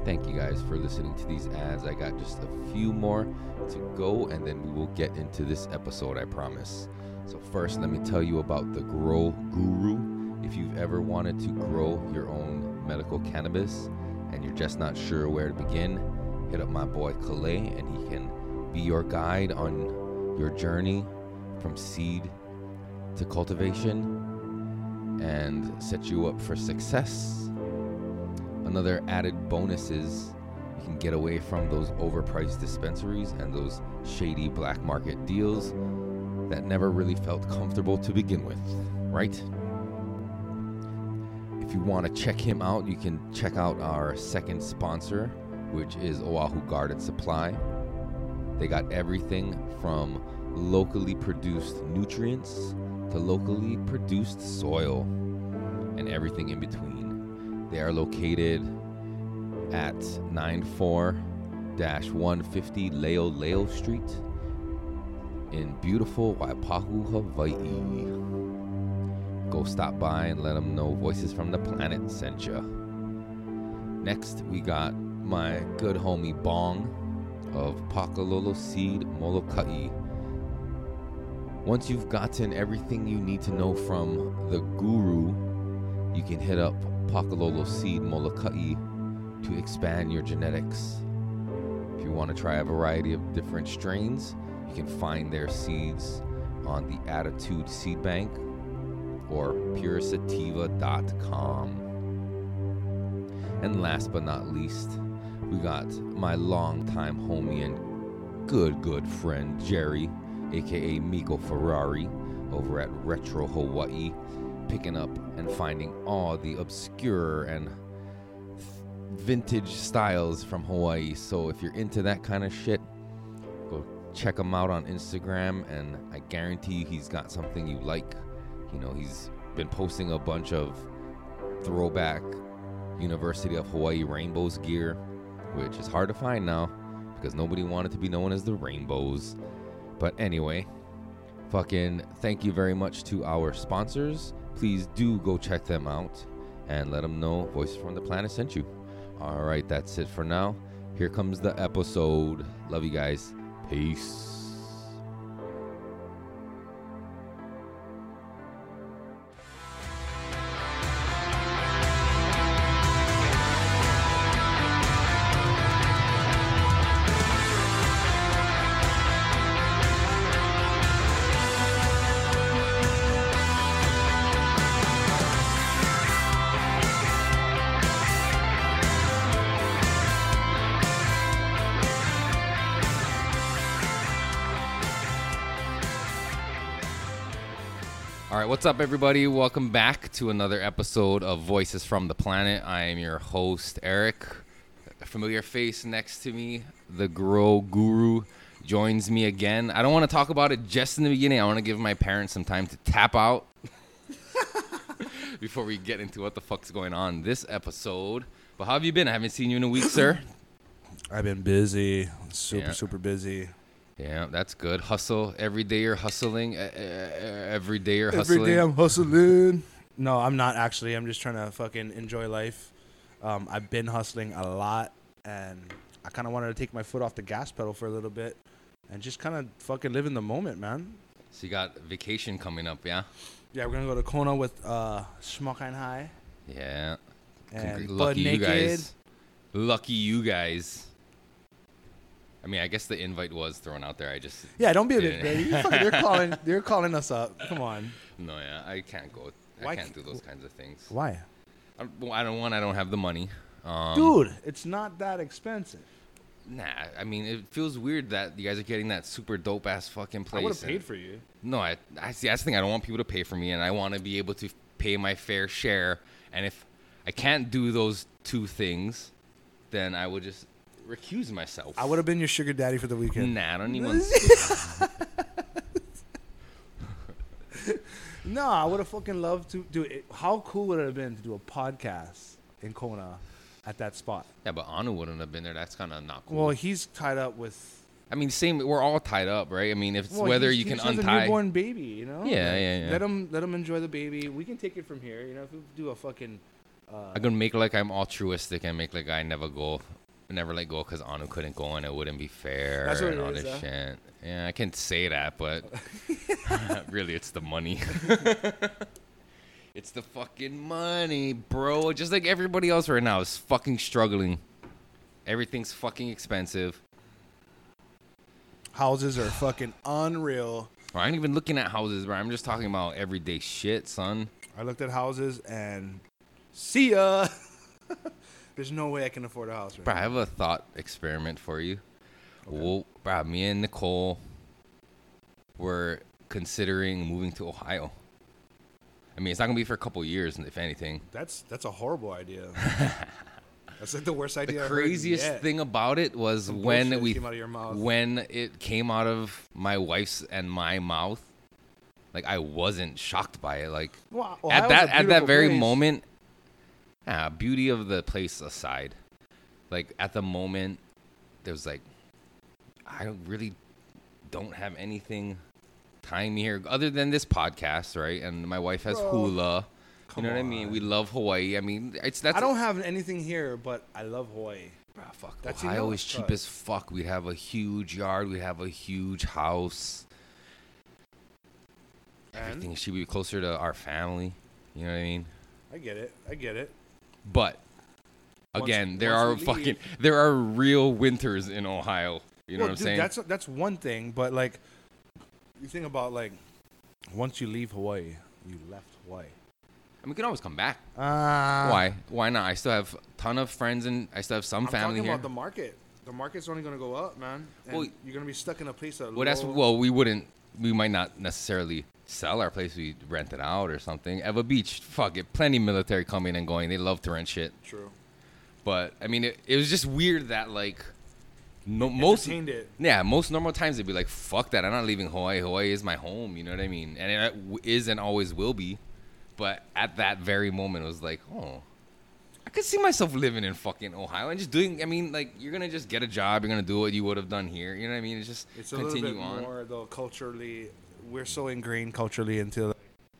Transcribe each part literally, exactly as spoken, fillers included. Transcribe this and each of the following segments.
Thank you guys for listening to these ads. I got just a few more to go, and then we will get into this episode, I promise. So first, let me tell you about the Grow Guru. If you've ever wanted to grow your own medical cannabis and you're just not sure where to begin, hit up my boy Calais, and he can be your guide on your journey from seed to cultivation and set you up for success. Another added bonus is you can get away from those overpriced dispensaries and those shady black market deals that never really felt comfortable to begin with, right? If you want to check him out, you can check out our second sponsor, which is Oahu Garden Supply. They got everything from locally produced nutrients to locally produced soil and everything in between. They are located at ninety-four one fifty Leo Leo Street in beautiful Waipahu, Hawaii. Go stop by and let them know Voices from the Planet sent ya. Next, we got my good homie Bong of Pakalolo Seed Molokai. Once you've gotten everything you need to know from the guru, you can hit up Pakalolo Seed Molokai to expand your genetics. If you want to try a variety of different strains, you can find their seeds on the Attitude Seed Bank or pure sativa dot com. And last but not least, we got my longtime homie and good, good friend Jerry, aka Miko Ferrari, over at Retro Hawaii, picking up and finding all the obscure and vintage styles from Hawaii. So if you're into that kind of shit, go check him out on Instagram, and I guarantee you he's got something you like. You know, he's been posting a bunch of throwback University of Hawaii Rainbows gear, which is hard to find now because nobody wanted to be known as the Rainbows. But anyway, fucking thank you very much to our sponsors. Please do go check them out and let them know Voices from the Planet sent you. All right, that's it for now. Here comes the episode. Love you guys. Peace. All right, what's up, everybody? Welcome back to another episode of Voices from the Planet. I am your host, Eric. A familiar face next to me, the Grow Guru, joins me again. I don't want to talk about it just in the beginning. I want to give my parents some time to tap out before we get into what the fuck's going on this episode. But how have you been? I haven't seen you in a week, sir. I've been busy, super, Yeah. super busy. Yeah, that's good. Hustle. Every day you're hustling. Uh, uh, every day you're hustling. Every day I'm hustling. No, I'm not actually. I'm just trying to fucking enjoy life. Um, I've been hustling a lot, and I kind of wanted to take my foot off the gas pedal for a little bit and just kind of fucking live in the moment, man. So you got vacation coming up, yeah? Yeah, we're going to go to Kona with uh, Schmuckine High. Yeah. And Congr- Butt Lucky you Naked. guys. Lucky you guys. I mean, I guess the invite was thrown out there. I just Yeah, don't be a bitch, didn't. baby. You fucking- They're calling, they're calling us up. Come on. No, yeah, I can't go. I Why can't do c- those kinds of things. Why? I, well, I don't want. I don't have the money. Um, Dude, it's not that expensive. Nah, I mean, it feels weird that you guys are getting that super dope ass fucking place. I would have and- paid for you. No, I, I see. That's the thing. I don't want people to pay for me, and I want to be able to pay my fair share. And if I can't do those two things, then I would just recuse myself. I would have been your sugar daddy for the weekend. Nah, I don't even. No, I would have fucking loved to do it. How cool would it have been to do a podcast in Kona at that spot? Yeah, but Anu wouldn't have been there. That's kind of not cool. Well, he's tied up with. I mean, same. We're all tied up, right? I mean, if it's Well, whether he's- you he can just has untie. a newborn baby, you know. Yeah, Like, yeah, yeah. Let him let him enjoy the baby. We can take it from here. You know, if we do a fucking Uh, I'm gonna make like I'm altruistic and make like I never go, never let go because Anu couldn't go and it wouldn't be fair That's what and it all is, this huh? shit. Yeah, I can say that, but really, it's the money. It's the fucking money, bro. Just like everybody else right now is fucking struggling. Everything's fucking expensive. Houses are fucking unreal. I ain't even looking at houses, bro. I'm just talking about everyday shit, son. I looked at houses and see ya. There's no way I can afford a house right Bro, I now. have a thought experiment for you. Okay. Whoa, bro, me and Nicole were considering moving to Ohio. I mean, it's not gonna be for a couple years, if anything. That's that's a horrible idea. That's like the worst The idea. craziest I've heard yet. thing about it was Some when bullshit we came out of your mouth. when it came out of my wife's and my mouth. Like I wasn't shocked by it. Like Well, at Ohio's that a at that beautiful very place. moment, ah, beauty of the place aside, like at the moment, there was like, I don't really don't have anything tying me here other than this podcast, right? And my wife has Bro, hula. You come know what I mean? on. We love Hawaii. I mean, it's that's I don't have anything here, but I love Hawaii. Bruh, fuck. That's, you Ohio know, is cheap cuz. as fuck. We'd have a huge yard. We'd have a huge house. Everything And should be closer to our family. You know what I mean? I get it. I get it. But Once- again, there once are we leave- fucking there are real winters in Ohio. You know well, what I'm dude, saying? that's that's one thing, but like, you think about like, once you leave Hawaii, you left Hawaii. I mean, we can always come back. Uh, Why? Why not? I still have a ton of friends and I still have some I'm family talking here. about the market. The market's only gonna go up, man. And Well, you're gonna be stuck in a place that. well, that's low- well, we wouldn't. We might not necessarily sell our place. We rent it out or something. Eva Beach, fuck it, plenty of military coming and going. They love to rent shit. True. But I mean, it, it was just weird that like, no, most Entertained it. yeah, most normal times they'd be like, "Fuck that! I'm not leaving Hawaii. Hawaii is my home." You know what I mean? And it w- is and always will be. But at that very moment, it was like, "Oh, I could see myself living in fucking Ohio and just doing." I mean, like, you're gonna just get a job. You're gonna do what you would have done here. You know what I mean? It's just It's a continue little bit on. more though culturally. We're so ingrained culturally into.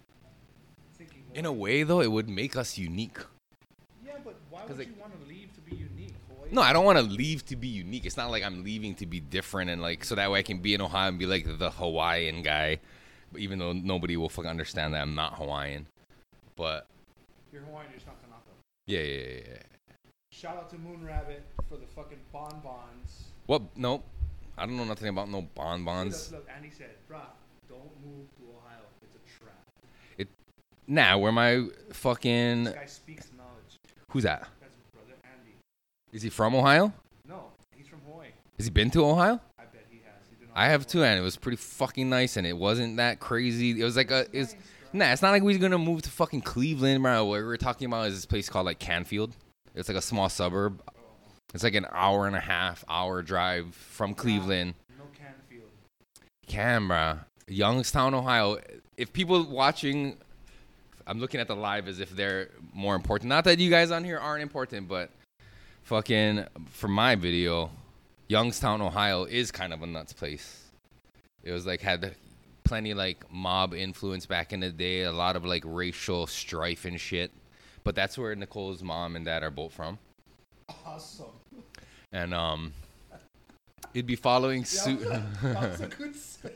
In a way, though, it would make us unique. Yeah, but why 'Cause, would like- you want to leave to be unique? Hawaii? No, I don't want to leave to be unique. It's not like I'm leaving to be different and like so that way I can be in Ohio and be like the Hawaiian guy, but even though nobody will fucking understand that I'm not Hawaiian. But You're Hawaiian, you're just not Kanaka. yeah, yeah, yeah, yeah. Shout out to Moon Rabbit for the fucking bonbons. What? Nope. I don't know nothing about no bonbons. Look, look, Andy said, bruh, don't move to Ohio. It's a trap. Nah, where my fucking This guy speaks knowledge. who's that? That's brother Andy. Is he from Ohio? No, he's from Hawaii. Has he been to Ohio? I bet he has. He did not I have too, and it was pretty fucking nice, and it wasn't that crazy. It was like a, it's nah, it's not like we're gonna move to fucking Cleveland, bro. What we were talking about is this place called like Canfield. It's like a small suburb. It's like an hour and a half hour drive from Cleveland. No Canfield. Canberra, Youngstown, Ohio. If people watching, I'm looking at the live as if they're more important. Not that you guys on here aren't important, but fucking for my video, Youngstown, Ohio is kind of a nuts place. It was like had plenty like mob influence back in the day, a lot of like racial strife and shit. But that's where Nicole's mom and dad are both from. Awesome. And um it'd be following suit. That was a good set.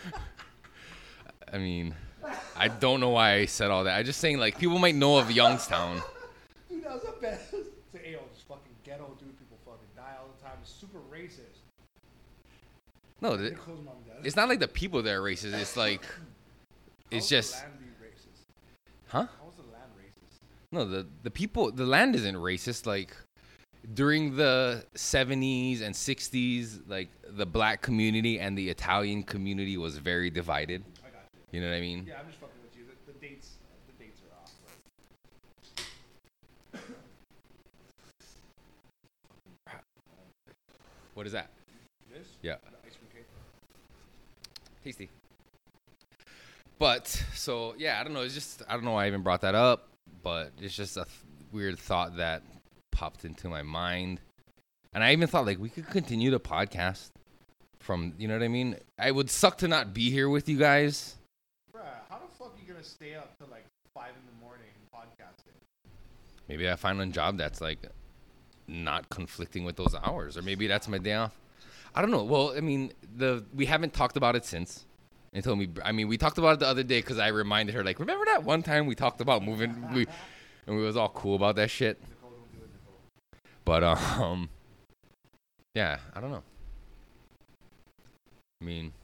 I mean, I don't know why I said all that. I just saying like people might know of Youngstown. Dude, that was a bad. Say, hey, yo, this fucking ghetto dude, people fucking die all the time. It's super racist. No, th- Nicole's mom and dad. it's not like the people that are racist. It's like it's How's just the land be racist? huh? How's the land racist? No, the the people the land isn't racist. Like during the seventies and sixties, like the black community and the Italian community was very divided. I got you. You know what I mean? Yeah, I'm just fucking with you. The, the dates, the dates are off. What is that? But this? Yeah. The ice cream cake. Tasty. But so yeah, I don't know. It's just I don't know why I even brought that up, but it's just a th- weird thought that popped into my mind, and I even thought like we could continue the podcast from you know what I mean. I would suck to not be here with you guys. Bruh, how the fuck you gonna stay up till like five in the morning podcasting? maybe I find a job that's like not conflicting with those hours, or maybe that's my day off. I don't know. Well, I mean, the we haven't talked about it since. And told me, I mean, we talked about it the other day because I reminded her, like, remember that one time we talked about moving, we, and we was all cool about that shit. But um, yeah, I don't know. I mean,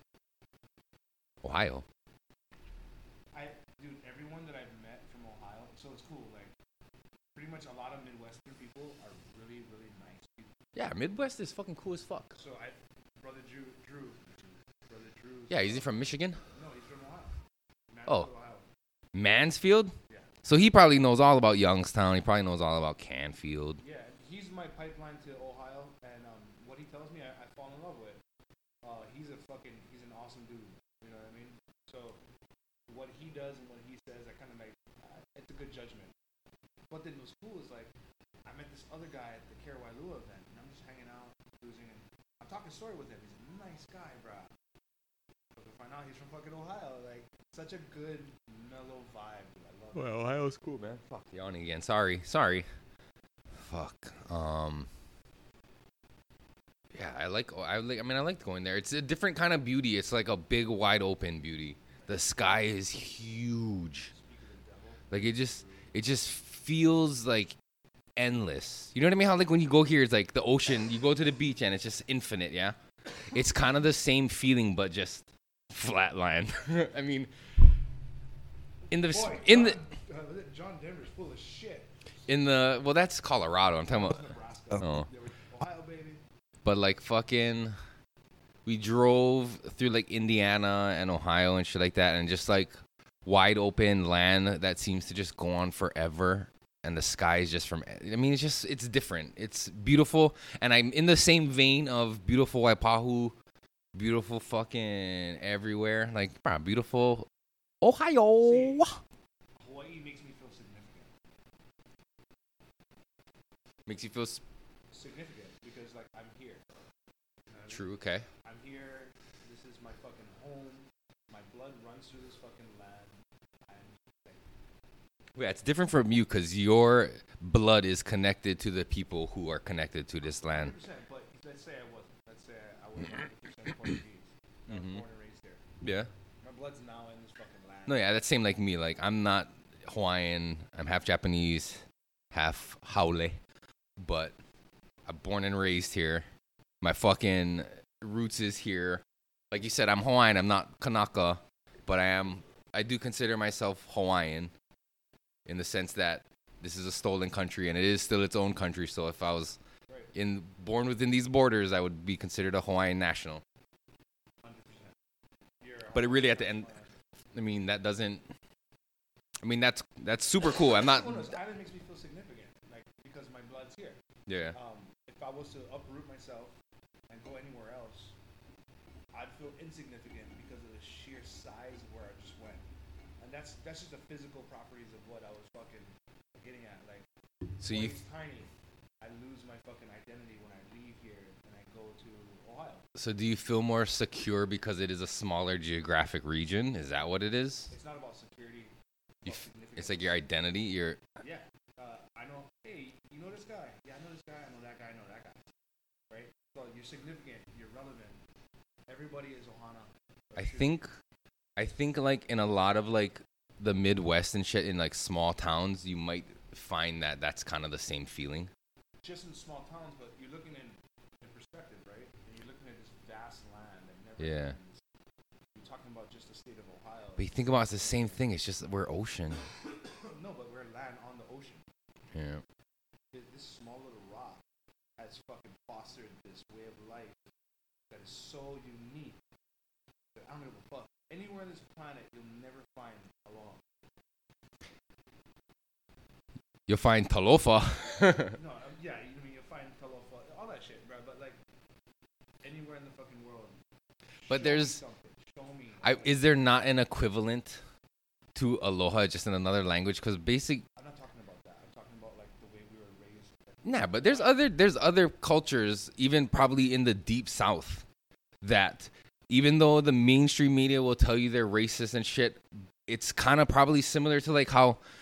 Ohio. I, dude, everyone that I've met from Ohio, so it's cool. Like, pretty much a lot of Midwestern people are really, really nice people. Yeah, Midwest is fucking cool as fuck. So I, brother Drew, Drew, brother Drew. Yeah, is he from Michigan? No, he's from Ohio. Oh, Mansfield, Ohio. Mansfield? Yeah. So he probably knows all about Youngstown. He probably knows all about Canfield. Yeah, he's my pipeline to Ohio, and um, what he tells me, I, I fall in love with. Uh, he's a fucking, he's an awesome dude. You know what I mean? So what he does and what he says, I kind of like, uh, it's a good judgment. But then what's cool is like, I met this other guy at the Karawailua event, and I'm just hanging out, cruising, and I'm talking story with him. He's a nice guy, bro. But to find out he's from fucking Ohio, like, such a good, mellow vibe, dude. I love it. Well, Ohio's cool, man. Fuck, yawning again. Sorry, sorry. Fuck. Um. Yeah, I like. I like. I mean, I like going there. It's a different kind of beauty. It's like a big, wide open beauty. The sky is huge. Like it just, it just feels like endless. You know what I mean? How like when you go here, it's like the ocean. You go to the beach and it's just infinite. Yeah, it's kind of the same feeling, but just flatline. I mean, in the Boy, in John, the uh, John Denver's full of shit. in the well, that's Colorado. I'm talking about. Nebraska. Oh. Ohio, baby. But like fucking, we drove through like Indiana and Ohio and shit like that, and just like wide open land that seems to just go on forever, and the sky is just from. I mean, it's just it's different. It's beautiful, and I'm in the same vein of beautiful Waipahu, beautiful fucking everywhere, like bro, beautiful Ohio. See, Hawaii makes me feel significant. Makes you feel s- Significant because like I'm here. You know what I mean? true. Okay. I'm here. This is my fucking home. My blood runs through this fucking land. I'm like, Yeah, it's different from you because your blood is connected to the people who are connected to this land. one hundred percent. But let's say I wasn't. Let's say I was one hundred percent Portuguese. I was Mhm. born and raised there. Yeah. My blood's now in this fucking land. No, yeah, that's same like me. Like I'm not Hawaiian. I'm half Japanese, half Haole, but I'm born and raised here. My fucking roots is here. Like you said, I'm Hawaiian. I'm not Kanaka, but I am. I do consider myself Hawaiian, in the sense that this is a stolen country and it is still its own country. So if I was Right. in born within these borders, I would be considered a Hawaiian national. one hundred percent. You're a But it really at the end, I mean, that doesn't. I mean, that's that's super cool. I'm not. Well, no, this island makes me feel significant, like because my blood's here. Yeah. Um, if I was to uproot myself and go anywhere else, I'd feel insignificant because of the sheer size of where I just went. And that's that's just the physical properties of what I was fucking getting at. Like, So you. Hawaii's tiny. I lose my fucking identity when I leave here and I go to Ohio. So do you feel more secure because it is a smaller geographic region? Is that what it is? It's not about security. You It's, f- about significance. It's like your identity. Your Yeah. Uh, I know, hey, you know this guy? Yeah, I know this guy. I know that guy. I know that guy. Right? So you're significant. You're relevant. Everybody is Ohana. I think, I think like in a lot of like the Midwest and shit in like small towns, you might find that that's kind of the same feeling. Just in small towns, but you're looking in, in perspective, right? And you're looking at this vast land that never Yeah. ends. You're talking about just the state of Ohio. But you think about it, it's the same thing. It's just we're ocean. No, but we're land on the ocean. Yeah. Th- This small little rock has fucking fostered this way of life that is so unique that I don't give a fuck. Anywhere on this planet, you'll never find alone. You'll find Talofa. No, um, yeah, you mean you'll find Talofa, all that shit, bro. But like anywhere in the fucking world. But show me there's- something. Show me. I, is there not an equivalent to aloha just in another language? Because basic, I'm not talking about that. I'm talking about like the way we were raised. Like, nah. But there's other there's other cultures, even probably in the deep south, that even though the mainstream media will tell you they're racist and shit, it's kind of probably similar to like how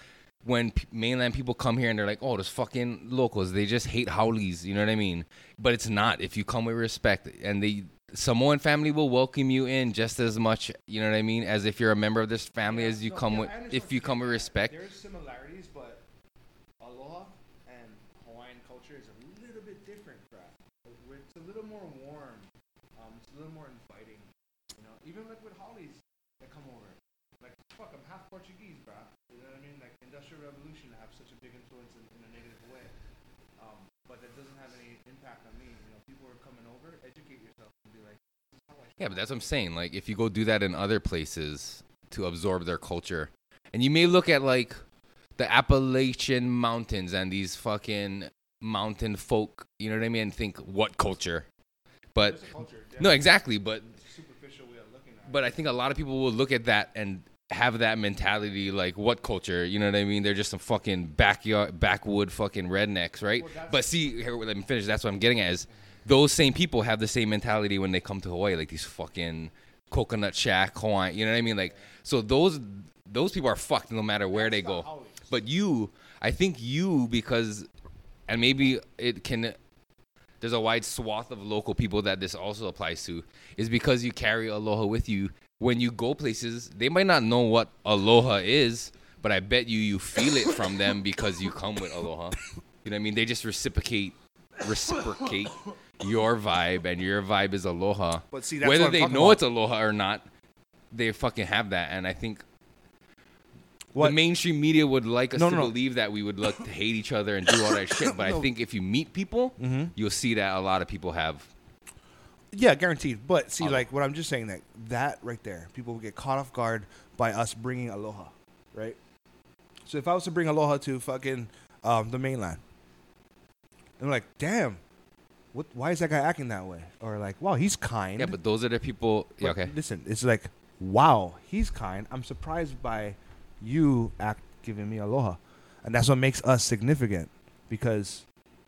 when p- mainland people come here and they're like, oh, those fucking locals, they just hate haoles, you know what I mean? But it's not. If you come with respect, and the Samoan family will welcome you in just as much, you know what I mean, as if you're a member of this family, Yeah, as you no, come yeah, with, I understand if what you you're come with getting at. respect. There's similarities, but aloha and Hawaiian culture is a little bit different, bro. It's a little more warm. Um, it's a little more inviting. You know, even like with haoles that come over. Like, fuck, I'm half Portuguese, bro. You know what I mean? Like, Industrial Revolution have such a big influence in, in a negative way. Um, but that doesn't have any impact on me. You know, people are coming over, educate yourself and be like, this is how I Yeah, but that's what I'm saying. Like, if you go do that in other places to absorb their culture, and you may look at like the Appalachian Mountains and these fucking mountain folk, you know what I mean, and think, what culture? But There's a culture, no, definitely. exactly. But It's a superficial way of looking at it. but I think a lot of people will look at that and have that mentality, like, what culture? You know what I mean? They're just some fucking backyard, backwood fucking rednecks, right? Well, that's- But see, here, let me finish. That's what I'm getting at is those same people have the same mentality when they come to Hawaii, like these fucking coconut shack Hawaiian. You know what I mean? Like, so those those people are fucked no matter where they That's not go. how it is. But you, I think you, because, and maybe it can, there's a wide swath of local people that this also applies to, is because you carry aloha with you. When you go places, they might not know what aloha is, but I bet you you feel it from them because you come with aloha. You know what I mean? They just reciprocate, reciprocate your vibe, and your vibe is aloha. But see, that's whether what I'm they talking know about. it's aloha or not, they fucking have that. And I think What- the mainstream media would like us No, to no, no. believe that we would like to hate each other and do all that shit. But I No. think if you meet people, Mhm. you'll see that a lot of people have. Yeah, guaranteed. But see, Aloha. like what I'm just saying, that that right there, people will get caught off guard by us bringing aloha, right? So if I was to bring aloha to fucking um, the mainland, I'm like, damn, what? Why is that guy acting that way? Or like, wow, he's kind. Yeah, but those are the people. Yeah, But okay. listen, it's like, wow, he's kind. I'm surprised by you act giving me aloha, and that's what makes us significant, because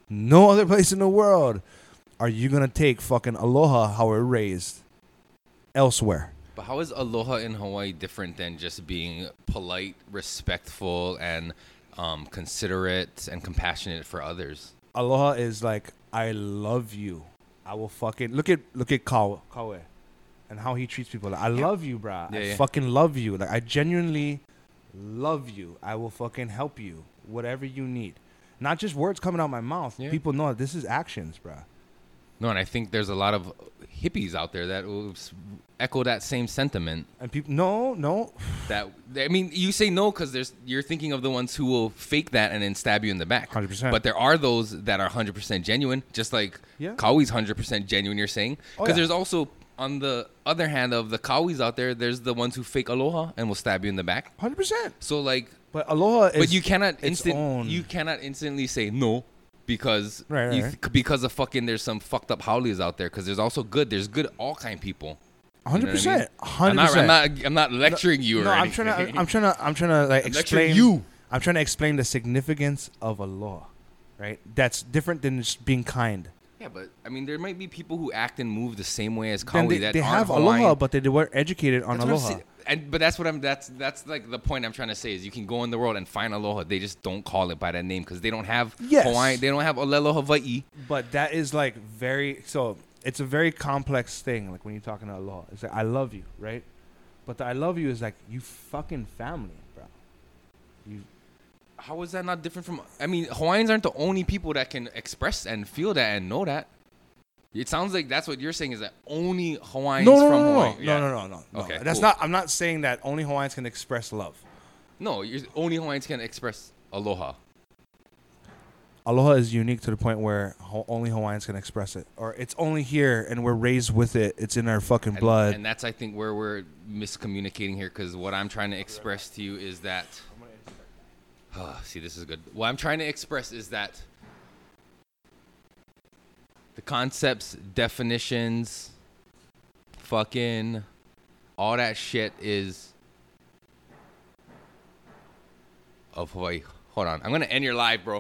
no other place in the world are you gonna take fucking aloha how we're raised elsewhere. But how is aloha in Hawaii different than just being polite, respectful, and um, considerate and compassionate for others? Aloha is like, I love you. I will fucking look at look at Kawa, Kawe and how he treats people. Like, I love you, bruh. Yeah, I yeah. fucking love you. Like, I genuinely love you. I will fucking help you, whatever you need. Not just words coming out my mouth. Yeah. People know this is actions, bruh. No, and I think there's a lot of hippies out there that will s- echo that same sentiment. And people, no, no. That I mean, you say no because there's you're thinking of the ones who will fake that and then stab you in the back. one hundred percent. But there are those that are one hundred percent genuine, just like Yeah. Kauai's one hundred percent genuine. You're saying Oh, because yeah. there's also on the other hand of the Kauais out there, there's the ones who fake aloha and will stab you in the back. one hundred percent. So like, But aloha is. but you cannot its instant own- you cannot instantly say no. Because Right, right, you right. th- because of fucking there's some fucked up haoles out there because there's also good there's good all kind people. one hundred percent. I'm one hundred not, I'm percent. not I'm not lecturing you or No, I'm anything. trying to. I'm trying to. I'm trying to like I'm lecturing explain. you. I'm trying to explain the significance of aloha, right? That's different than just being kind. Yeah, but I mean there might be people who act and move the same way as Then Kauai they, that they aren't have Hawaiian. aloha, but they weren't educated on That's what I'm aloha. saying. And but that's what I'm that's that's like the point I'm trying to say is you can go in the world and find aloha. They just don't call it by that name because they don't have Yes. Hawaiian. They don't have Olelo Hawaii. But that is like very so. It's a very complex thing. Like when you're talking to aloha, it's like I love you, right? But the I love you is like you fucking family, bro. You How is that not different from? I mean, Hawaiians aren't the only people that can express and feel that and know that. It sounds like that's what you're saying is that only Hawaiians no, no, from no, no, Hawaii. no, Yeah. no, no, no, no. Okay, That's cool. not. I'm not saying that only Hawaiians can express love. No, you're, only Hawaiians can express aloha. Aloha is unique to the point where ho- only Hawaiians can express it, or it's only here and we're raised with it. It's in our fucking And, blood. and that's I think where we're miscommunicating here because what I'm trying to express to you is that. Oh, see, this is good. What I'm trying to express is that the concepts, definitions, fucking, all that shit is of Hawaii. Hold on, I'm gonna end your live, bro.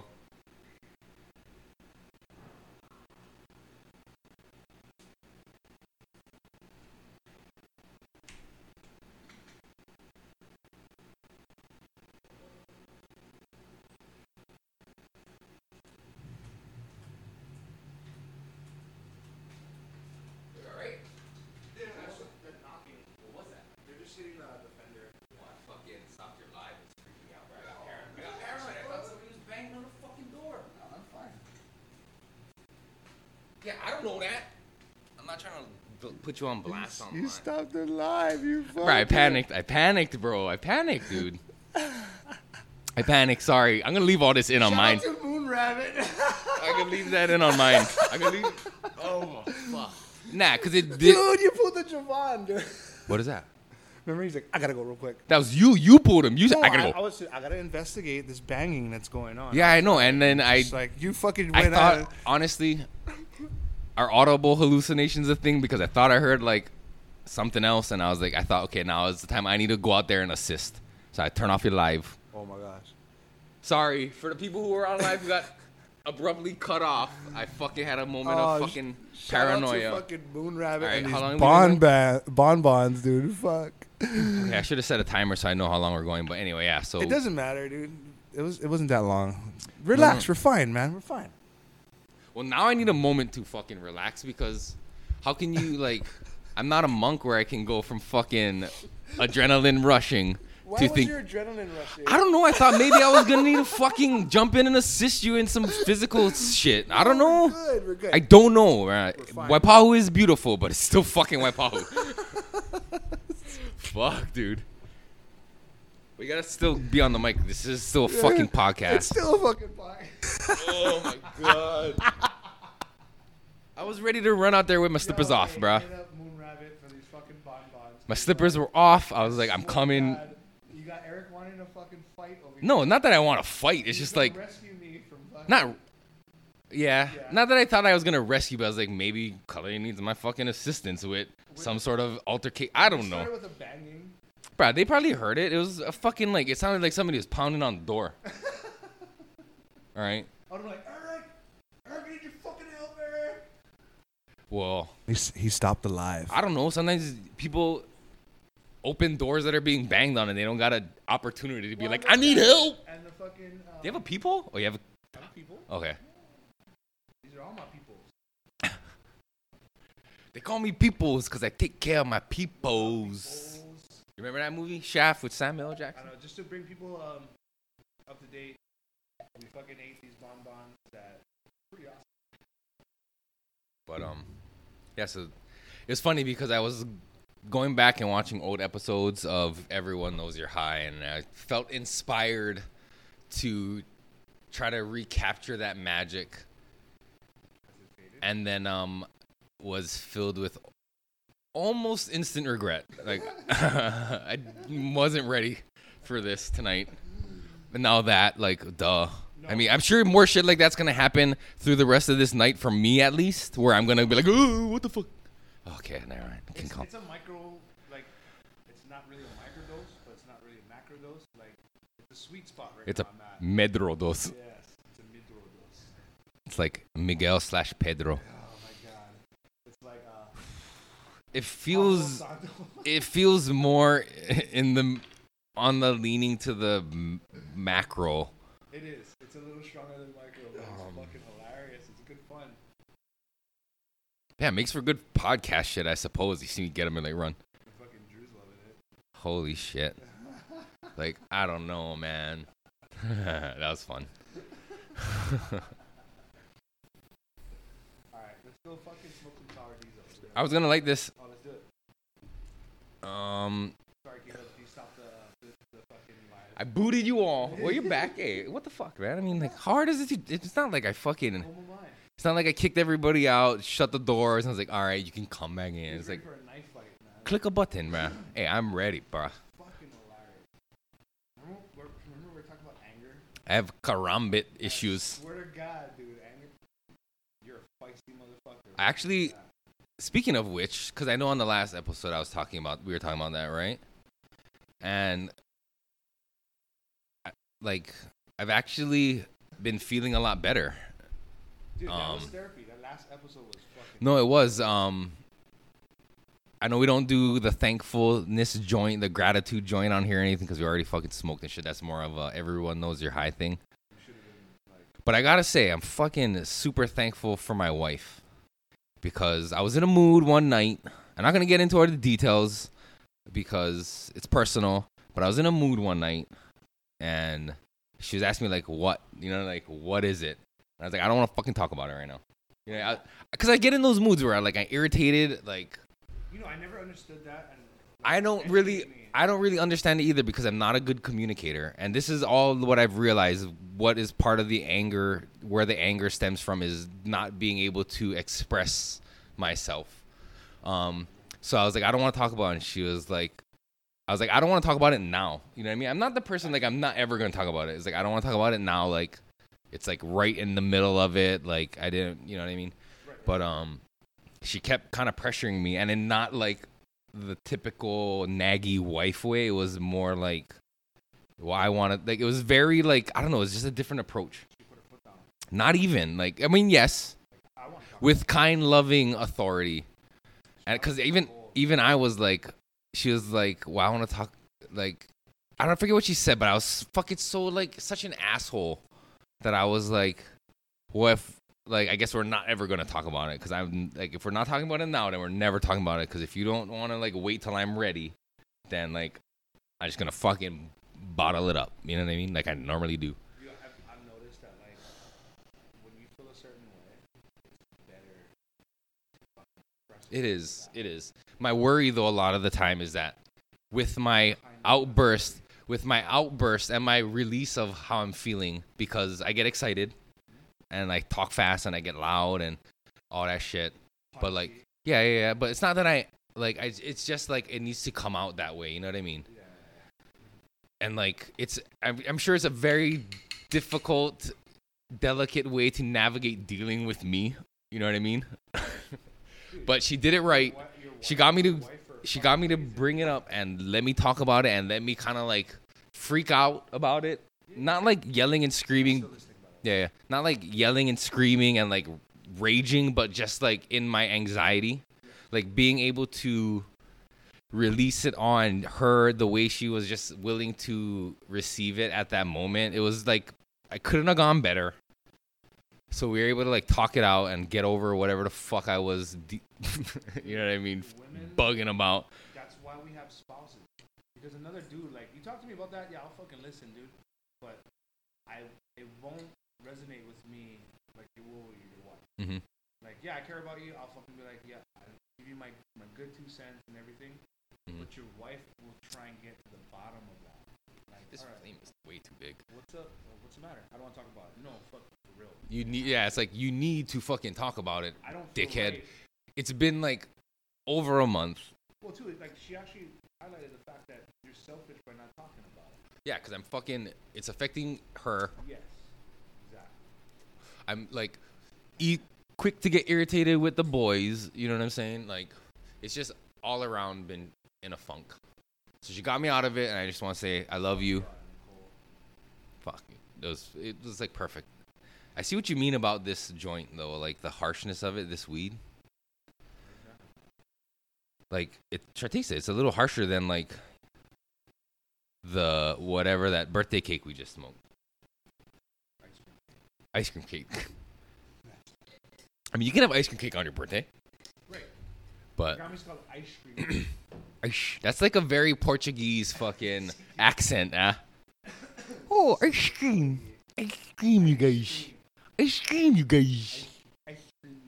Yeah, I don't know that. I'm not trying to put you on blast on. You stopped it live. You fucking. Bro, I panicked. I panicked, bro. I panicked, dude. I panicked. Sorry. I'm gonna leave all this in on Shout mine. out to Moon Rabbit. I can leave that in on mine. I can leave. Oh fuck. Nah, cause it did. Dude, you pulled the Javon, dude. What is that? Remember, he's like, I gotta go real quick. That was you. You pulled him. You said No, I gotta I, go. I was. I gotta investigate this banging that's going on. Yeah, I know. And then I. It's like you fucking I went thought out. honestly, are audible hallucinations a thing? Because I thought I heard like something else, and I was like, I thought, okay, now is the time I need to go out there and assist. So I turn off your live. Oh my gosh. Sorry for the people who were on live who got abruptly cut off. I fucking had a moment Oh, of fucking Shout out to paranoia. fucking Moon Rabbit All right, and how long these have we bon been ba- bonbons, dude. Fuck. Okay, I should have set a timer so I know how long we're going. But anyway, yeah. So It doesn't matter, dude. It was. It wasn't that long. Relax. No. We're fine, man. We're fine. well, now I need a moment to fucking relax because how can you like? I'm not a monk where I can go from fucking adrenaline rushing Why to was think. your adrenaline rushing? I don't know. I thought maybe I was gonna need to fucking jump in and assist you in some physical shit. I don't know. We're good. We're good. I don't know. Right? fine. Waipahu is beautiful, but it's still fucking Waipahu. Fuck, dude. We gotta still be on the mic. This is still a fucking podcast. It's still a fucking pie. Oh my god. I was ready to run out there with my slippers off, bruh. Moon Rabbit for these fucking bonbons. My slippers were off. I was like, I'm coming. You got Eric wanting to fucking fight over No, not that I want to fight. It's He's just gonna like rescue me from fucking not. Yeah, Yeah. not that I thought I was gonna rescue, but I was like, maybe Cully needs my fucking assistance with some sort of altercation. I don't know. Started with a banging. Bruh, they probably heard it. It was a fucking like, it sounded like somebody was pounding on the door. All right. I was like, Eric, Eric, I need your fucking help, Eric. Well, He, he stopped the live. I don't know. Sometimes people open doors that are being banged on and they don't got an opportunity to be like, I need help. And the fucking. Um, Do you have a people? Oh, you have a. people? Okay. These are all my people. They call me peoples because I take care of my peoples. You remember that movie, Shaft, with Samuel L. I Jackson? don't know, just to bring people um, up to date. We fucking ate these bonbons that pretty awesome. But um, yeah. So it's funny because I was going back and watching old episodes of Everyone Knows You're High, and I felt inspired to try to recapture that magic. And then um, was filled with almost instant regret. Like I wasn't ready for this tonight. But now that, like, duh. I mean, I'm sure more shit like that's gonna happen through the rest of this night for me, at least, where I'm gonna be like, oh, what the fuck? Okay, never mind. Can It's, calm. it's a micro, like, it's not really a microdose, but it's not really a macrodose. Like, it's a sweet spot right It's a now. I'm at. medro dose. Yes, it's a midrodose. It's like Miguel slash Pedro. Oh my god, it's like uh. It feels, Palo Santo. it feels more in the, on the leaning to the m- macro. It is. It's a little stronger than micro, but it's Um, fucking hilarious. It's good fun. Yeah, it makes for good podcast shit, I suppose. You see me get them and they run. The fucking Drew's loving it. Holy shit. Like, I don't know, man. That was fun. Alright, let's go fucking smoke some sour diesel. I was gonna like this. Oh, let's do it. Um, Sorry, Caleb, can you stop the, the, the fucking live? I booted you all. Well, you're back. Hey, what the fuck, man? I mean, like, how hard is it? To, it's not like I fucking. Home of mine. It's not like I kicked everybody out, shut the doors, and I was like, all right, you can come back in. It's like, for a knife fight, man. click a button, man. Hey, I'm ready, bruh. Fucking hilarious. Remember, we're- remember we were talking about anger? I have karambit issues. Swear to God, dude, anger. You're a feisty motherfucker. I actually, speaking of which, because I know on the last episode I was talking about, we were talking about that, right? And, I, like, I've actually been feeling a lot better. Dude, that was um, therapy. That last episode was fucking. No, it was. Um, I know we don't do the thankfulness joint, the gratitude joint on here or anything because we already fucking smoked and shit. That's more of a everyone knows your high thing. But I gotta say, I'm fucking super thankful for my wife because I was in a mood one night. I'm not gonna get into all the details because it's personal, but I was in a mood one night and she was asking me like, what, you know, like, what is it? And I was like, I don't want to fucking talk about it right now. Yeah, because I, I get in those moods where I like I irritated, like. You know, I never understood that. And I don't really, I don't really understand it either because I'm not a good communicator, and this is all what I've realized. What is part of the anger, where the anger stems from, is not being able to express myself. Um, so I was like, I don't want to talk about it. And she was like, I was like, I don't want to talk about it now. You know what I mean? I'm not the person, like, I'm not ever going to talk about it. It's like, I don't want to talk about it now. Like, it's like right in the middle of it. Like, I didn't, you know what I mean? But, um, she kept kind of pressuring me, and in not like the typical naggy wife way. It was more like, well, I wanted, like, it was very like, I don't know. It was just a different approach. Not even like, I mean, yes, with kind, loving authority. And because even, even I was like, she was like, well, I want to talk, like, I don't forget what she said, but I was fucking so, like, such an asshole that I was like, well, if, like, I guess we're not ever going to talk about it, because I'm, like, if we're not talking about it now, then we're never talking about it, because if you don't want to, like, wait till I'm ready, then, like, I'm just going to fucking bottle it up, you know what I mean? Like I normally do. You know, I've, I've noticed that, like, when you feel a certain way, it's better to fucking express It is, it is. My worry, though, a lot of the time is that with my outburst, with my outburst and my release of how I'm feeling, because I get excited and I talk fast and I get loud and all that shit. But like, yeah, yeah, yeah. But it's not that I like. I, it's just like it needs to come out that way. You know what I mean? And like, it's. I'm, I'm sure it's a very difficult, delicate way to navigate dealing with me. You know what I mean? But she did it right. She got me to. She got me to bring it up and let me talk about it and let me kind of like freak out about it. Not like yelling and screaming. Yeah, yeah. Not like yelling and screaming and like raging, but just like in my anxiety. Like being able to release it on her the way she was just willing to receive it at that moment. It was like, I couldn't have gone better. So we were able to like talk it out and get over whatever the fuck I was, de- you know what I mean, Women, bugging about. That's why we have spouses. Because another dude, like, you talk to me about that, yeah, I'll fucking listen, dude. But I, it won't resonate with me like it will with your wife. Mm-hmm. Like, yeah, I care about you. I'll fucking be like, yeah, I'll give you my, my good two cents and everything. Mm-hmm. But your wife will try and get to the bottom of that. Like, this right, flame is way too big. What's up? What's the matter? I don't want to talk about it. No, fuck, for real. You need, yeah, it's like you need to fucking talk about it, I don't feel dickhead. Right. It's been like over a month. Well, too, like she actually highlighted the fact that you're selfish by not talking about it. Yeah, because I'm fucking, it's affecting her. Yes, exactly. I'm like, eat quick to get irritated with the boys. You know what I'm saying? Like, it's just all around been in a funk. So she got me out of it, and I just want to say I love you. Fuck, it was it was like perfect. I see what you mean about this joint though, like the harshness of it. This weed, like it. Try to taste it. It's a little harsher than like the whatever that birthday cake we just smoked. Ice cream cake. I mean, you can have ice cream cake on your birthday. Right. But It's called ice cream. that's like a very Portuguese fucking accent, ah. Oh, ice cream. Ice cream, you guys. Ice cream, you guys. Ice cream.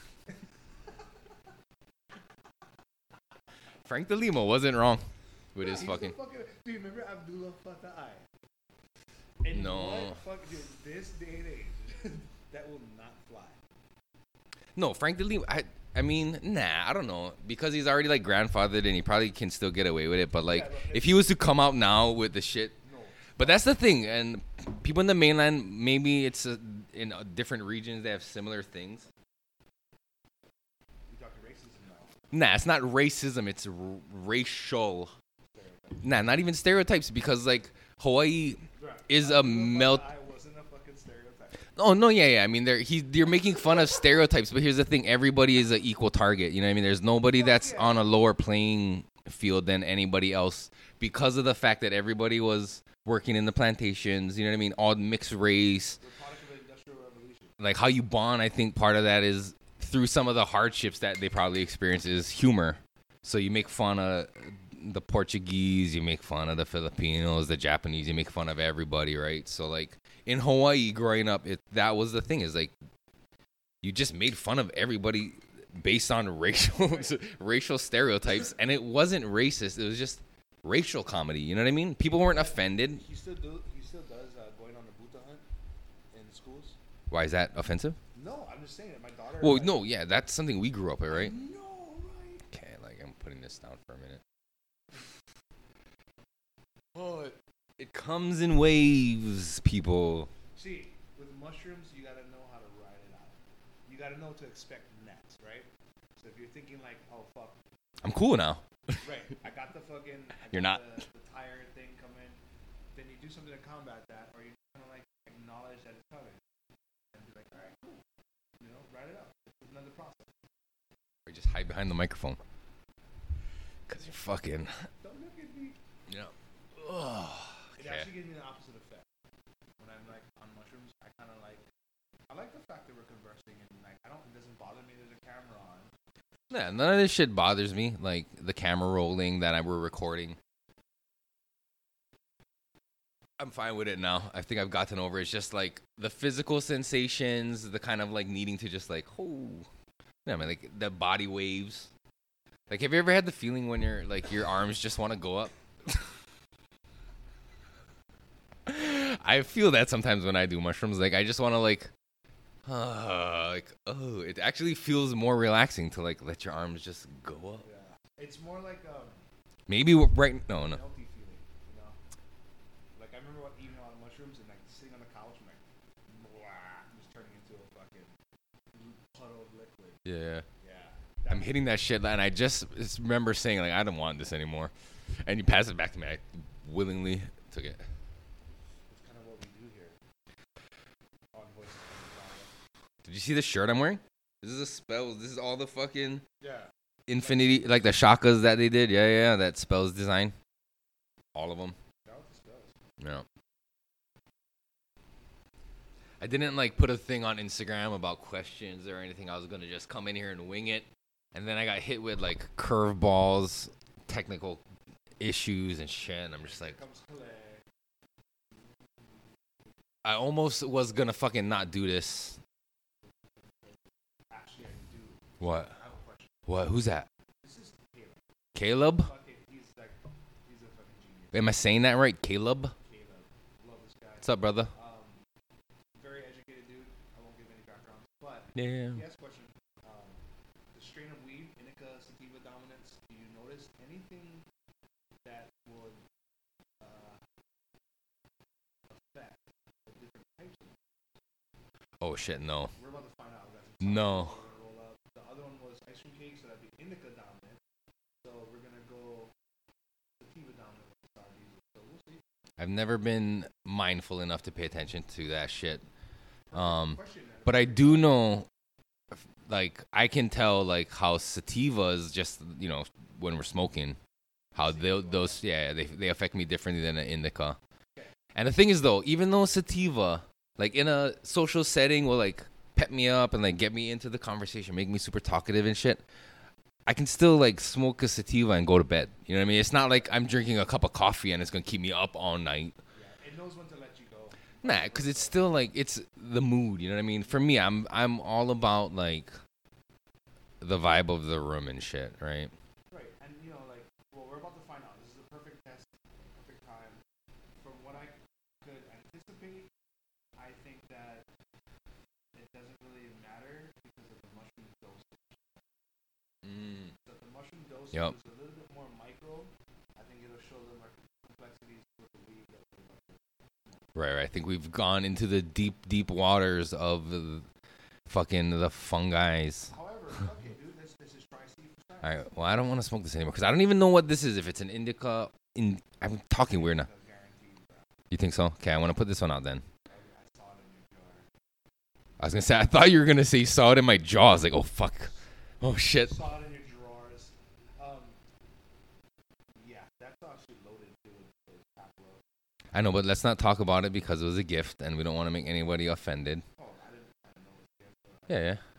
Frank De Lima wasn't wrong with Yeah, his he's fucking... the fucking. Dude, remember Abdullah Fattah? And No. what fuck, dude, this day and age, that will not fly. No, Frank De Lima... I, I mean, nah, I don't know. Because he's already, like, grandfathered and he probably can still get away with it. But, like, Yeah, but if he was to come out now with the shit... No. But that's the thing. And people in the mainland, maybe it's a, in uh, different regions, they have similar things. We talking racism now. Nah, it's not racism. It's r- racial. Nah, not even stereotypes. Because, like, Hawaii is a melt... I wasn't a fucking stereotype. Oh no, yeah, yeah. I mean, they're he, you're making fun of stereotypes, but here's the thing: everybody is an equal target. You know what I mean? There's nobody that's on a lower playing field than anybody else because of the fact that everybody was working in the plantations. You know what I mean? All mixed race. We're product of the Industrial Revolution. Like how you bond, I think part of that is through some of the hardships that they probably experience is humor. So you make fun of the Portuguese, you make fun of the Filipinos, the Japanese, you make fun of everybody, right? So like in Hawaii growing up, it that was the thing is like you you just made fun of everybody based on racial racial stereotypes, and it wasn't racist. It was just racial comedy. You know what I mean? People weren't offended. He still do. He still does uh, going on the Buddha hunt in schools. Why is that offensive? No, I'm just saying that my daughter. Well, like, no, yeah, that's something we grew up with, right? No, right. Okay, like I'm putting this down for a minute. Oh, it, it comes in waves, people. See, with mushrooms, you gotta know how to ride it out. You gotta know to expect next, right? So if you're thinking like, oh fuck, I'm cool now. right, I got the fucking, I You're got not. the, the tire thing coming. Then you do something to combat that, or you kind of like acknowledge that it's coming, and be like, all right, cool, you know, ride it out. It's another process. Or just hide behind the microphone. Cause you're fucking. Don't look at me. Yeah. Oh, It okay. actually gives me the opposite effect. When I'm like on mushrooms, I kind of like, I like the fact that we're conversing and like I don't, it doesn't bother me. There's a camera on. Yeah, none of this shit bothers me. Like the camera rolling that I were recording. I'm fine with it now. I think I've gotten over it. It's just like the physical sensations, the kind of like needing to just like, oh, yeah, I mean, like the body waves. Like, have you ever had the feeling when you're like your arms just want to go up? I feel that sometimes when I do mushrooms. Like, I just want to like, uh, like, oh, it actually feels more relaxing to like let your arms just go up. Yeah. It's more like um. Maybe right, no, no. Healthy feeling, you know. Like I remember eating a lot of mushrooms and like sitting on the couch and like, blah, just turning into a fucking puddle of liquid. Yeah. Yeah. I'm hitting that shit, and I just remember saying like, I don't want this anymore, and you pass it back to me. I willingly took it. That's kind of what we do here. On Voices of the Did you see the shirt I'm wearing? This is a spell. This is all the fucking Yeah. infinity, like the shakas that they did. Yeah, yeah, that spells design. All of them. That was the spells. Yeah. I didn't like put a thing on Instagram about questions or anything. I was gonna just come in here and wing it, and then I got hit with like curveballs, technical issues and shit. And I'm just like, Comes Clay. I almost was gonna fucking not do this. Actually, I do. What? I have a question. What? Who's that? This is Caleb. Caleb? Fucking, he's like, he's a fucking genius. Am I saying that right? Caleb? Caleb. Love this guy. What's up, brother? Um, very educated dude. I won't give any background, but Yeah. he asked a question. Um, the strain of weed, indica sativa dominance. Do you notice anything that would uh, affect the different types of? Oh shit, no. We're about to find out. We got some No. we're gonna roll up. The other one was ice cream cake, so that'd be indica dominant. So we're gonna go sativa dominant with the start using. So we'll see. I've never been mindful enough to pay attention to that shit. Um, Question, man. but I do know, like, I can tell, like, how sativas just, you know, when we're smoking, how they, those, yeah, they they affect me differently than an indica. And the thing is, though, even though sativa, like, in a social setting will, like, pep me up and, like, get me into the conversation, make me super talkative and shit, I can still, like, smoke a sativa and go to bed. You know what I mean? It's not like I'm drinking a cup of coffee and it's going to keep me up all night. Yeah, it knows when to let you go. Nah, because it's still, like, it's the mood. You know what I mean? For me, I'm I'm all about, like, the vibe of the room and shit, right? Right, and you know, like, well, we're about to find out. This is the perfect test, perfect time. From what I could anticipate, I think that it doesn't really matter because of the mushroom dosage. Mm. So if the mushroom dosage Yep. is a little bit more micro, I think it'll show them like complexities with the weed that we're about to. Right, right. I think we've gone into the deep, deep waters of the fucking the fungi's. However, okay, dude, let's, let's just try and see for science. All right. Well, I don't want to smoke this anymore because I don't even know what this is. If it's an indica, in I'm talking weird now. Guaranteed, bro. You think so? Okay, I want to put this one out then. I, I saw it in your jar. I was gonna say I thought you were gonna say saw it in my jaw. I was like, oh fuck, oh shit. Saw it in your drawers. Um, yeah, that's actually loaded too with the Pablo. I know, but let's not talk about it because it was a gift and we don't want to make anybody offended. Oh, I didn't, I didn't know it was good. But Yeah, yeah.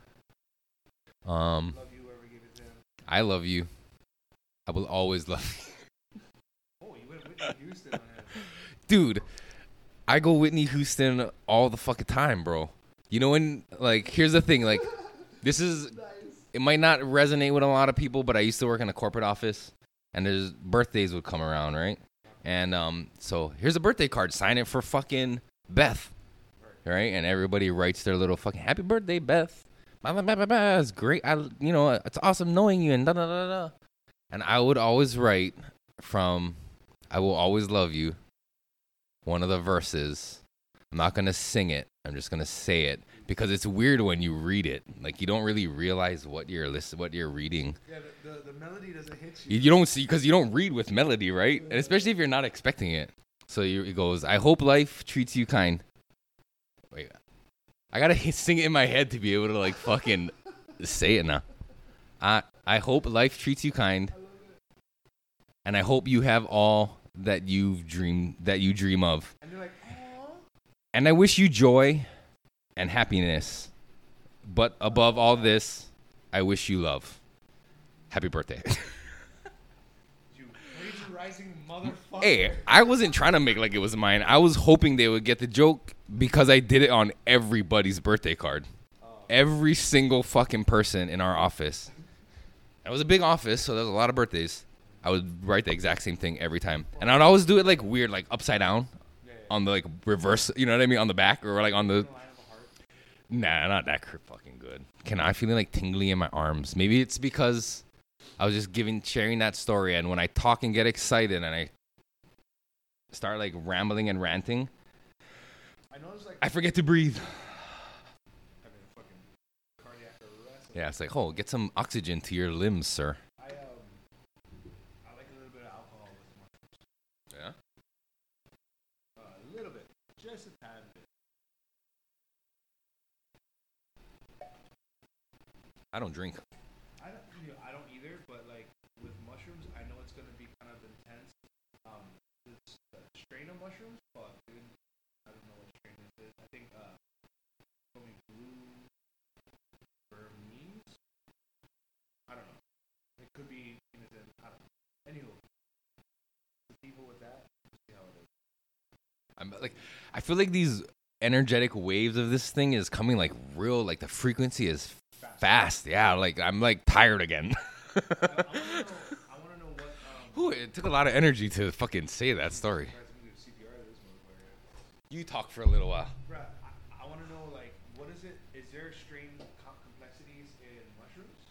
Um, love you, whoever gave it to him. I love you. I will always love you. Oh, you went Whitney Houston on him. Dude, I go Whitney Houston all the fucking time, bro. You know when, like, here's the thing, like, This is, it might not resonate with a lot of people, but I used to work in a corporate office, and there's birthdays would come around, right? And um, so here's a birthday card. Sign it for fucking Beth, right? And everybody writes their little fucking happy birthday, Beth. Blah, blah, blah, blah, blah. It's great. I, you know, it's awesome knowing you and da da da da. And I would always write from "I will always love you." One of the verses. I'm not gonna sing it. I'm just gonna say it because it's weird when you read it. Like you don't really realize what you're listen, what you're reading. Yeah, the, the, the melody doesn't hit you. You don't see because you don't read with melody, right? And especially if you're not expecting it. So you, it goes, "I hope life treats you kind." Wait, I gotta sing it in my head to be able to like fucking say it now. I I hope life treats you kind, and I hope you have all that you've dreamed that you dream of. And you're like, and I wish you joy and happiness. But above all this, I wish you love. Happy birthday. You plagiarizing motherfucker. Hey, I wasn't trying to make like it was mine. I was hoping they would get the joke because I did it on everybody's birthday card. Oh. Every single fucking person in our office. It was a big office, so there was a lot of birthdays. I would write the exact same thing every time. And I'd always do it like weird, like upside down. On the like reverse, you know what I mean, on the back or like on the. Nah, not that fucking good. Can I feel like tingly in my arms? Maybe it's because I was just giving, sharing that story, and when I talk and get excited and I start like rambling and ranting, I, noticed, like, I forget to breathe. Having a fucking cardiac arrest. Yeah, it's like, oh, get some oxygen to your limbs, sir. I um, I like a little bit of alcohol with mushrooms. Yeah. A little bit, just a tad bit. I don't drink. I don't, you know, I don't either, but like with mushrooms, I know it's gonna be kind of intense. Um, this uh, strain of mushrooms, but dude, I don't know what strain this is. I think uh, maybe blue Burmese. I don't know. It could be. I don't know. Anywho, the people with that, see how it is. I'm like, I feel like these energetic waves of this thing is coming like real, like the frequency is fast. fast. Yeah, like I'm like tired again. I, I want to know, know what. Um, Ooh, it took a lot of energy to fucking say that story. You talk for a little while. Bruh, I, I want to know like what is it? Is there strain complexities in mushrooms,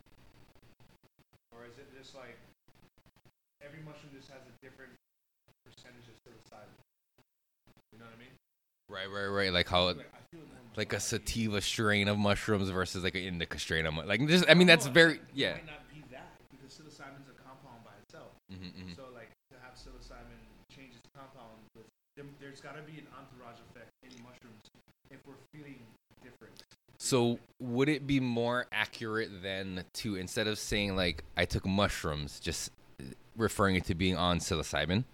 or is it just like every mushroom just has a different percentage of psilocybin? You know what I mean? Right, right, right. Like how, it, like a sativa strain of mushrooms versus like an indica strain of mu- like just. I mean, that's very yeah. It might not be that because psilocybin is a compound by itself. Mm-hmm, mm-hmm. So like to have psilocybin change its compound, with, there, there's got to be an entourage effect in mushrooms if we're feeling different. So would it be more accurate then to instead of saying like I took mushrooms, just referring it to being on psilocybin?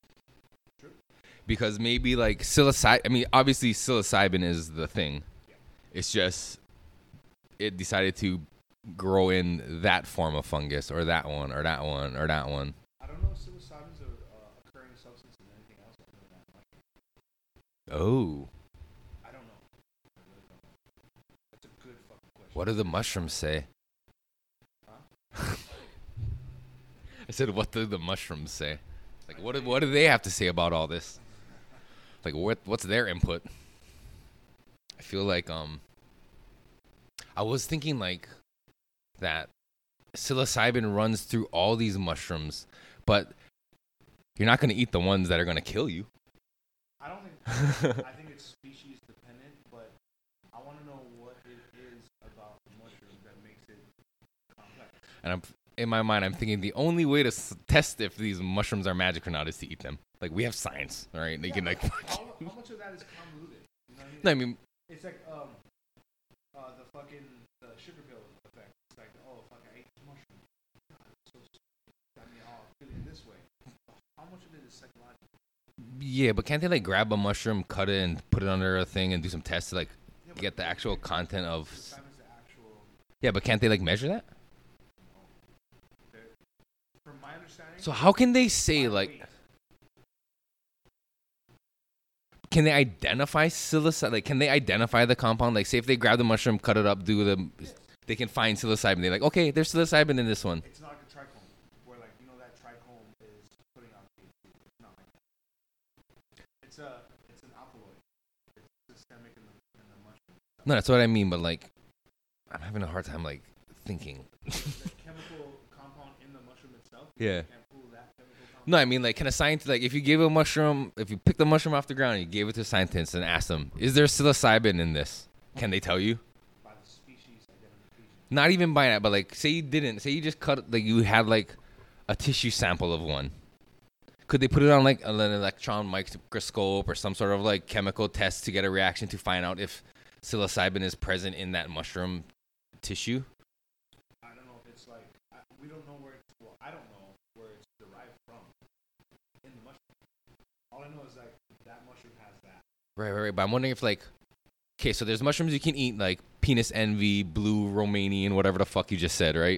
Because maybe like psilocybin, I mean, obviously psilocybin is the thing. Yeah. It's just, it decided to grow in that form of fungus or that one or that one or that one. I don't know if psilocybin's a uh, occurring substance in anything else other than that mushroom. Oh. I don't know. I really don't know. That's a good fucking question. What do the mushrooms say? Huh? I said, what do the mushrooms say? Like, what do, what do they have to say about all this? Like, what what's their input? I feel like um, I was thinking like that psilocybin runs through all these mushrooms, but you're not gonna eat the ones that are gonna kill you. I don't think. I think it's species dependent, but I want to know what it is about the mushroom that makes it complex. And I'm in my mind, I'm thinking the only way to s- test if these mushrooms are magic or not is to eat them. Like, we have science, all right? They yeah, can like. How, how much of that is convoluted? You know what I mean? No, I mean, it's like um, uh, the fucking the sugar pill effect. It's like, oh, fuck, I ate this mushroom. God, it's so got me all feeling this way. How much of it is psychological? Yeah, but can't they like grab a mushroom, cut it, and put it under a thing and do some tests to like yeah, get the actual content of? The actual... Yeah, but can't they like measure that? From my understanding. So how can they say like? Weight. Can they identify psilocybin? Like, can they identify the compound? Like, say if they grab the mushroom, cut it up, do the. Yes. they can find psilocybin. They're like, okay, there's psilocybin in this one. It's not like a trichome, where like you know that trichome is putting out T H C. It's not like that. It's a it's an alkaloid. It's systemic in the in the mushroom. No, that's what I mean. But like, I'm having a hard time like thinking. The chemical compound in the mushroom itself. Yeah. You can't pull that chemical compound. No, I mean like, can a scientist like if you gave a mushroom, if you picked the mushroom off the ground and you gave it to a scientist and asked them, is there psilocybin in this? Can they tell you? By the species identification. Not even by that, but like, say you didn't. Say you just cut, like you had like a tissue sample of one. Could they put it on like an electron microscope or some sort of like chemical test to get a reaction to find out if psilocybin is present in that mushroom tissue? I don't know if it's like, I, we don't know where it's, well, I don't know where it's derived from in the mushroom. All I know is like that mushroom has that. Right, right, right. But I'm wondering if like, okay, so there's mushrooms you can eat, like penis envy, blue Romanian, whatever the fuck you just said, right?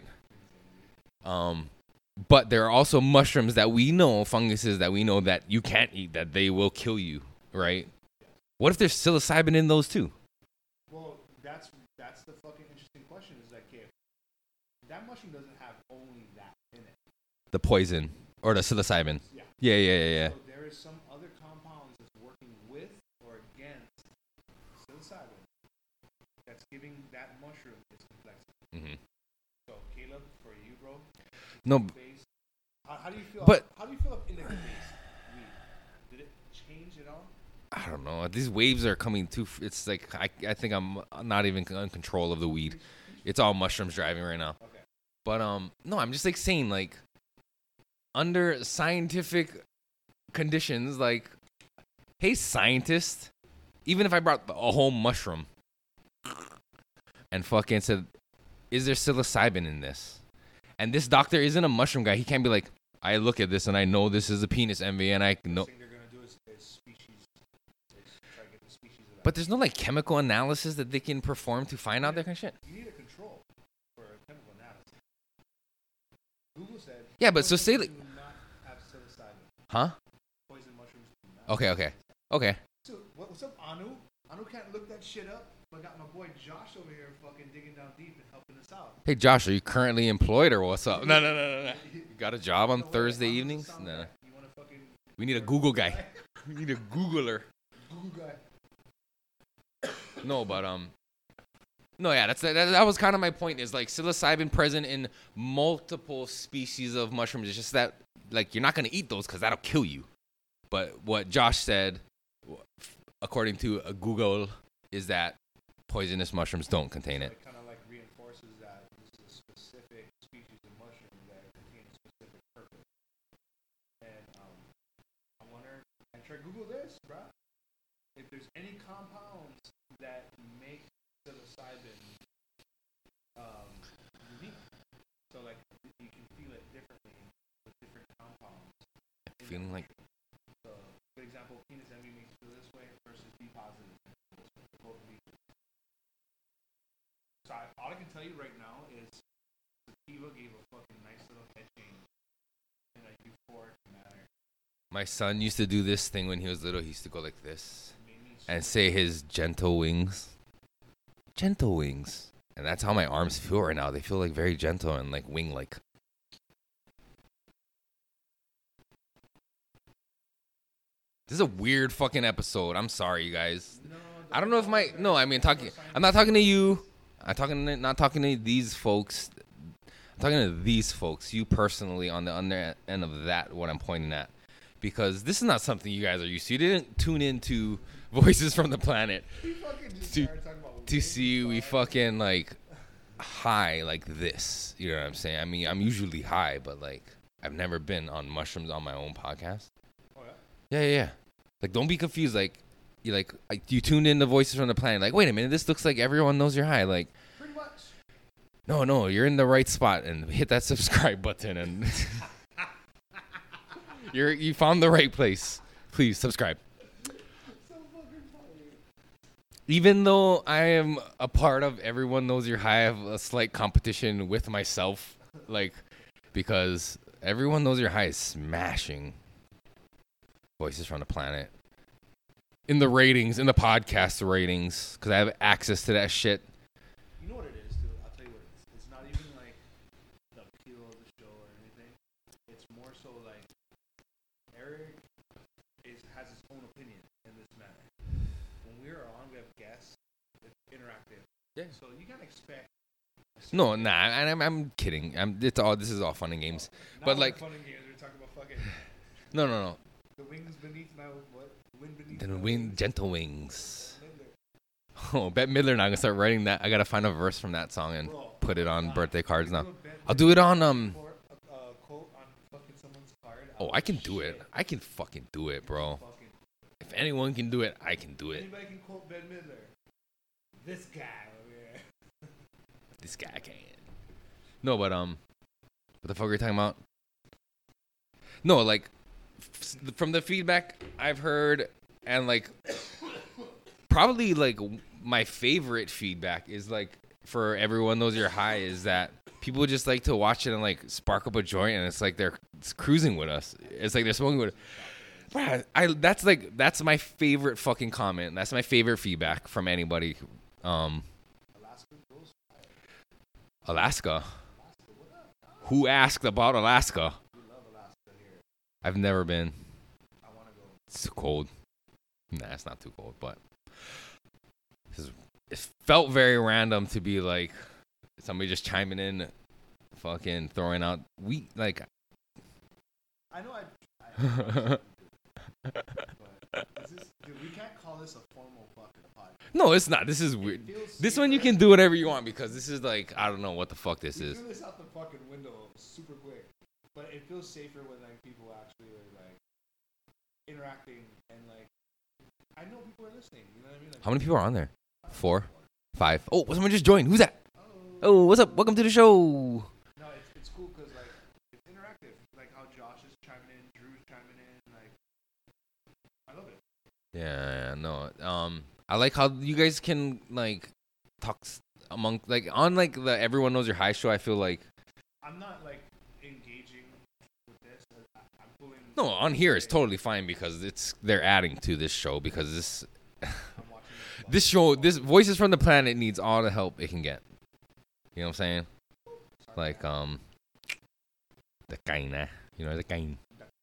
Um, but there are also mushrooms that we know, funguses that we know that you can't eat, that they will kill you, right? What if there's psilocybin in those too? Well, that's that's the fucking interesting question. Is like, if that mushroom doesn't have only that in it. The poison or the psilocybin? Yeah. Yeah, yeah, yeah, yeah. So there is some other compounds that's working with or against psilocybin that's giving that mushroom its complexity. Mm-hmm. So Caleb, for you, bro. No, Base, how, how do you feel? but how do you feel up indica based weed? Did it change at all? I don't know. These waves are coming too. F- it's like I, I think I'm not even in control of the weed. It's all mushrooms driving right now. Okay. But um, no, I'm just like saying like under scientific conditions, like, hey, scientist, even if I brought a whole mushroom and fucking said, is there psilocybin in this? And this doctor isn't a mushroom guy. He can't be like, I look at this and I know this is a penis envy and I know. The thing they're gonna do is, is species. Is try to get the species of that. But there's no like chemical analysis that they can perform to find out that kind of shit. You need a control for a chemical analysis. Google said. Yeah, but so poison say like, do not have psilocybin. huh? Poison mushrooms do not. Okay, okay, okay. So what, what's up, Anu? Anu can't look that shit up. But got my boy Josh over here fucking digging down deep and helping us out. Hey Josh, are you currently employed or what's up? No, no, no, no, no. You got a job on No way, Thursday Anu's a evenings? sound No. guy. You wanna fucking We need a Google guy. We need a Googler. Google guy. No, but um, no, yeah, that's that, that was kind of my point. Is like psilocybin present in multiple species of mushrooms. It's just that like you're not gonna eat those because that'll kill you. But what Josh said, according to uh, Google, is that poisonous mushrooms don't contain it. It kind of like reinforces that this is a specific species of mushroom that contains a specific purpose. And um, I wonder, and try Google this, bro. If there's any compounds that make psilocybin um, unique, so like you can feel it differently with different compounds. in Feeling that like mushroom. So, for example, penis envy makes you feel this way versus B positive. Both of these. So I, all I can tell you right now is sativa gave a fucking nice little head change in a euphoric manner. my son used to do this thing when he was little. He used to go like this It made me and say his gentle wings, gentle wings, and that's how my arms feel right now. They feel like very gentle and like wing-like. This is a weird fucking episode. I'm sorry, you guys. no, I don't know if my no. I mean, talking. I'm not talking to you. I'm talking. To, not talking to these folks. I'm talking to these folks. You personally, on the under end of that, what I'm pointing at, because this is not something you guys are used to. You didn't tune into Voices from the Planet We fucking just to started talking about to wings, see we dog. fucking like high like this. You know what I'm saying? I mean, I'm usually high, but like I've never been on mushrooms on my own podcast. Oh, yeah? Yeah, yeah, yeah. Like, don't be confused. Like, you like, like you tuned in to Voices from the Planet. Like, wait a minute, this looks like everyone knows you're high. Like, Pretty much. no, no, you're in the right spot, and hit that subscribe button, and you're you found the right place. Please subscribe. So fucking funny. Even though I am a part of Everyone Knows You're High, I have a slight competition with myself, like, because Everyone Knows You're High is smashing Voices from the Planet in the ratings, in the podcast ratings, because I have access to that shit. You know what it is, too? I'll tell you what so like Eric is has his own opinion in this matter. When we are on, we have guests. It's interactive. Yeah. So you can expect. No, nah, and I'm I'm kidding. I'm it's all this is all fun and games. Now But we're like fun and games. We're talking about fucking no no no. the wings beneath my what? Wind beneath. The my wind gentle wings. Midler. Oh, Bette Midler now. I'm gonna start writing that. I gotta find a verse from that song and Bro, put it on uh, birthday cards you now. do a Bette I'll do it on Midler um. for a- a quote on fucking someone's card. Oh, Oh, I can do shit. it. I can fucking do it, bro. Fucking- If anyone can do it, I can do it. Anybody can quote Bette Midler. This guy over here. This guy can. No, but um, what the fuck are you talking about? No, like f- from the feedback I've heard, and like probably like my favorite feedback is like for everyone knows you're high is that people just like to watch it and like spark up a joint and it's like they're it's cruising with us. It's like they're smoking with. Bruh, I that's like that's my favorite fucking comment. That's my favorite feedback from anybody. Um, Alaska. Who asked about Alaska? I've never been. It's too cold. Nah, it's not too cold, but it's- it felt very random to be like somebody just chiming in, fucking throwing out we like. I know I. I but is this, dude, we can't call this a formal fucking podcast. No, it's not. This is weird. feels This super- one you can do whatever you want because this is like I don't know what the fuck this We is. threw this out the fucking window super quick, but it feels safer when like people actually are like interacting and like I know people are listening. You know what I mean? Like, How many people are on there? Four, five. Oh, someone just joined. Who's that? Oh, Oh, what's up? Welcome to the show. no, it's it's cool because like it's interactive. Like how Josh is chiming in, Drew's chiming in. Like I love it. Yeah, no. Um, I like how you guys can like talk s- among like on like the Everyone Knows Your High show. I feel like I'm not like engaging with this. I, I'm pulling. no on here it's totally fine because it's they're adding to this show because this I'm watching this, this show this Voices from the Planet needs all the help it can get. You know what I'm saying? Like um, the kind, you know the kind.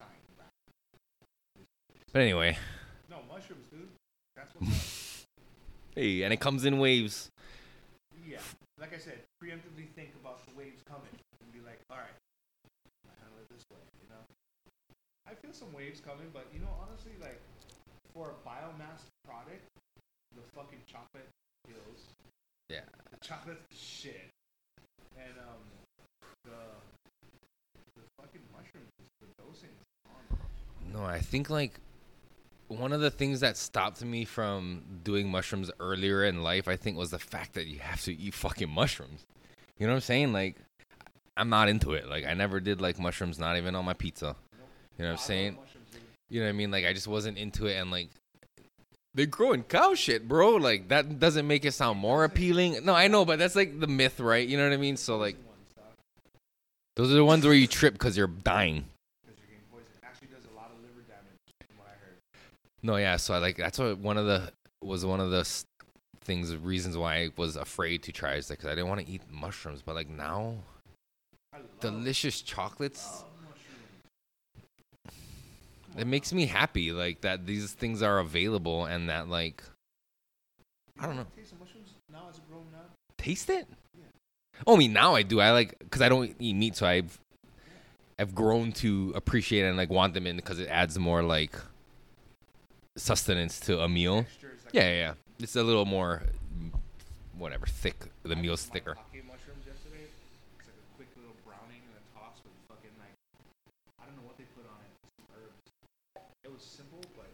But anyway, No mushrooms, dude. That's what's up. hey, and it comes in waves. Yeah, like I said, preemptively think about the waves coming and be like, all right, I handle it this way, you know. I feel some waves coming, but you know, honestly, like for a biomass product, the fucking chocolate kills. Yeah. The chocolate's the shit, and um, the the fucking mushrooms, the dosing is on. No, I think like one of the things that stopped me from doing mushrooms earlier in life, I think, was the fact that you have to eat fucking mushrooms. You know what I'm saying? Like, I'm not into it. Like, I never did like mushrooms, not even on my pizza. You know what I'm I love saying? mushrooms, dude. You know what I mean? Like, I just wasn't into it, and like, they grow in cow shit, bro. Like, that doesn't make it sound more appealing. No, I know, but that's like the myth, right? You know what I mean? So like, Poison ones, dog, those are the ones where you trip because you're dying. 'cause you're getting poisoned. It actually does a lot of liver damage, from what I heard. No, yeah. So I like that's what one of the was one of the s- things reasons why I was afraid to try is because I didn't want to eat mushrooms. But like now, I love, delicious chocolates. love mushrooms. Come It on makes now. me happy like that these things are available and that like I don't You know. Taste of mushrooms now as a grown man. Taste it. Yeah. Oh, I mean now I do. I like because I don't eat meat, so I've I've grown to appreciate and like want them in because it adds more like sustenance to a meal. Texture is like Yeah, yeah, yeah. It's a little more mm, whatever thick. The I meal's ate my thicker. Maitake mushrooms yesterday. It's like a quick little browning and a toss with fucking like I don't know what they put on it. Some herbs. It was simple, but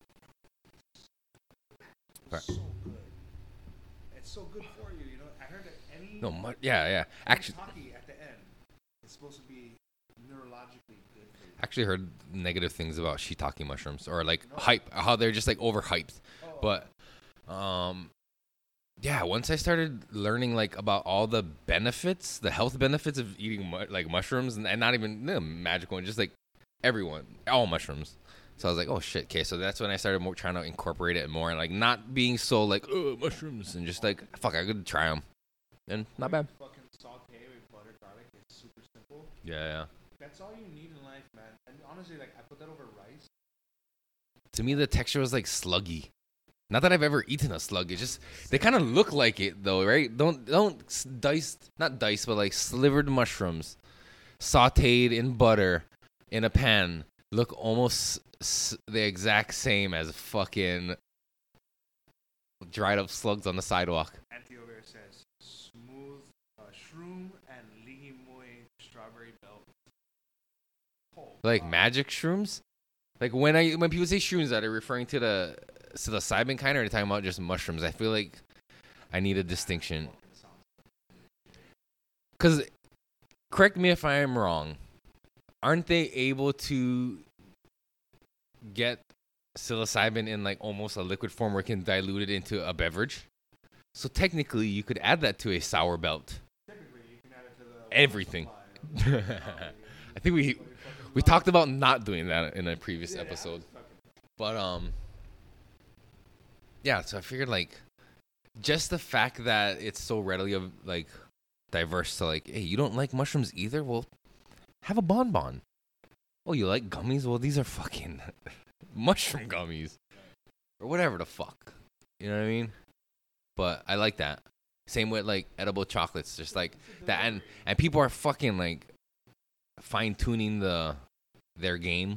it Right. was so good. It's so good for you, you know. I heard that any No, mu- yeah, yeah. Actually, maitake at the end is supposed to be neurologically good for you. actually heard negative things about shiitake mushrooms or like hype, how they're just like overhyped. Oh, But um yeah, once I started learning like about all the benefits, the health benefits of eating mu- like mushrooms and, and not even no, magical and just like everyone, all mushrooms. So I was like, oh shit, okay. So that's when I started more trying to incorporate it more and like not being so like oh mushrooms and just like fuck, I could try them and not bad. fucking saute with butter garlic. It's super simple. Yeah, yeah. That's all you need in life, man. And honestly, like I put that over rice. To me, the texture was like sluggy. Not that I've ever eaten a slug. It just they kind of look like it though, right? Don't don't s- diced, not diced, but like slivered mushrooms, sautéed in butter in a pan, look almost s- the exact same as fucking dried up slugs on the sidewalk. Auntie over here says smooth uh, shroom and lihimoy strawberry belt. Oh, Like wow. magic shrooms. Like when I when people say shrooms, are they referring to the psilocybin kind, or are they talking about just mushrooms? I feel like I need a distinction. Because, correct me if I am wrong, aren't they able to get psilocybin in like almost a liquid form where it can dilute it into a beverage? So technically, you could add that to a sour belt. Typically, you can add it to the Everything. water supply. I think we we talked about not doing that in a previous Yeah, episode. that's fucking- But um, yeah. So I figured like, just the fact that it's so readily of like diverse to like, hey, you don't like mushrooms either? Well, have a bonbon. Oh, you like gummies? Well, these are fucking mushroom gummies, or whatever the fuck. You know what I mean? But I like that. Same with like edible chocolates, just like that, and and people are fucking like fine tuning the their game.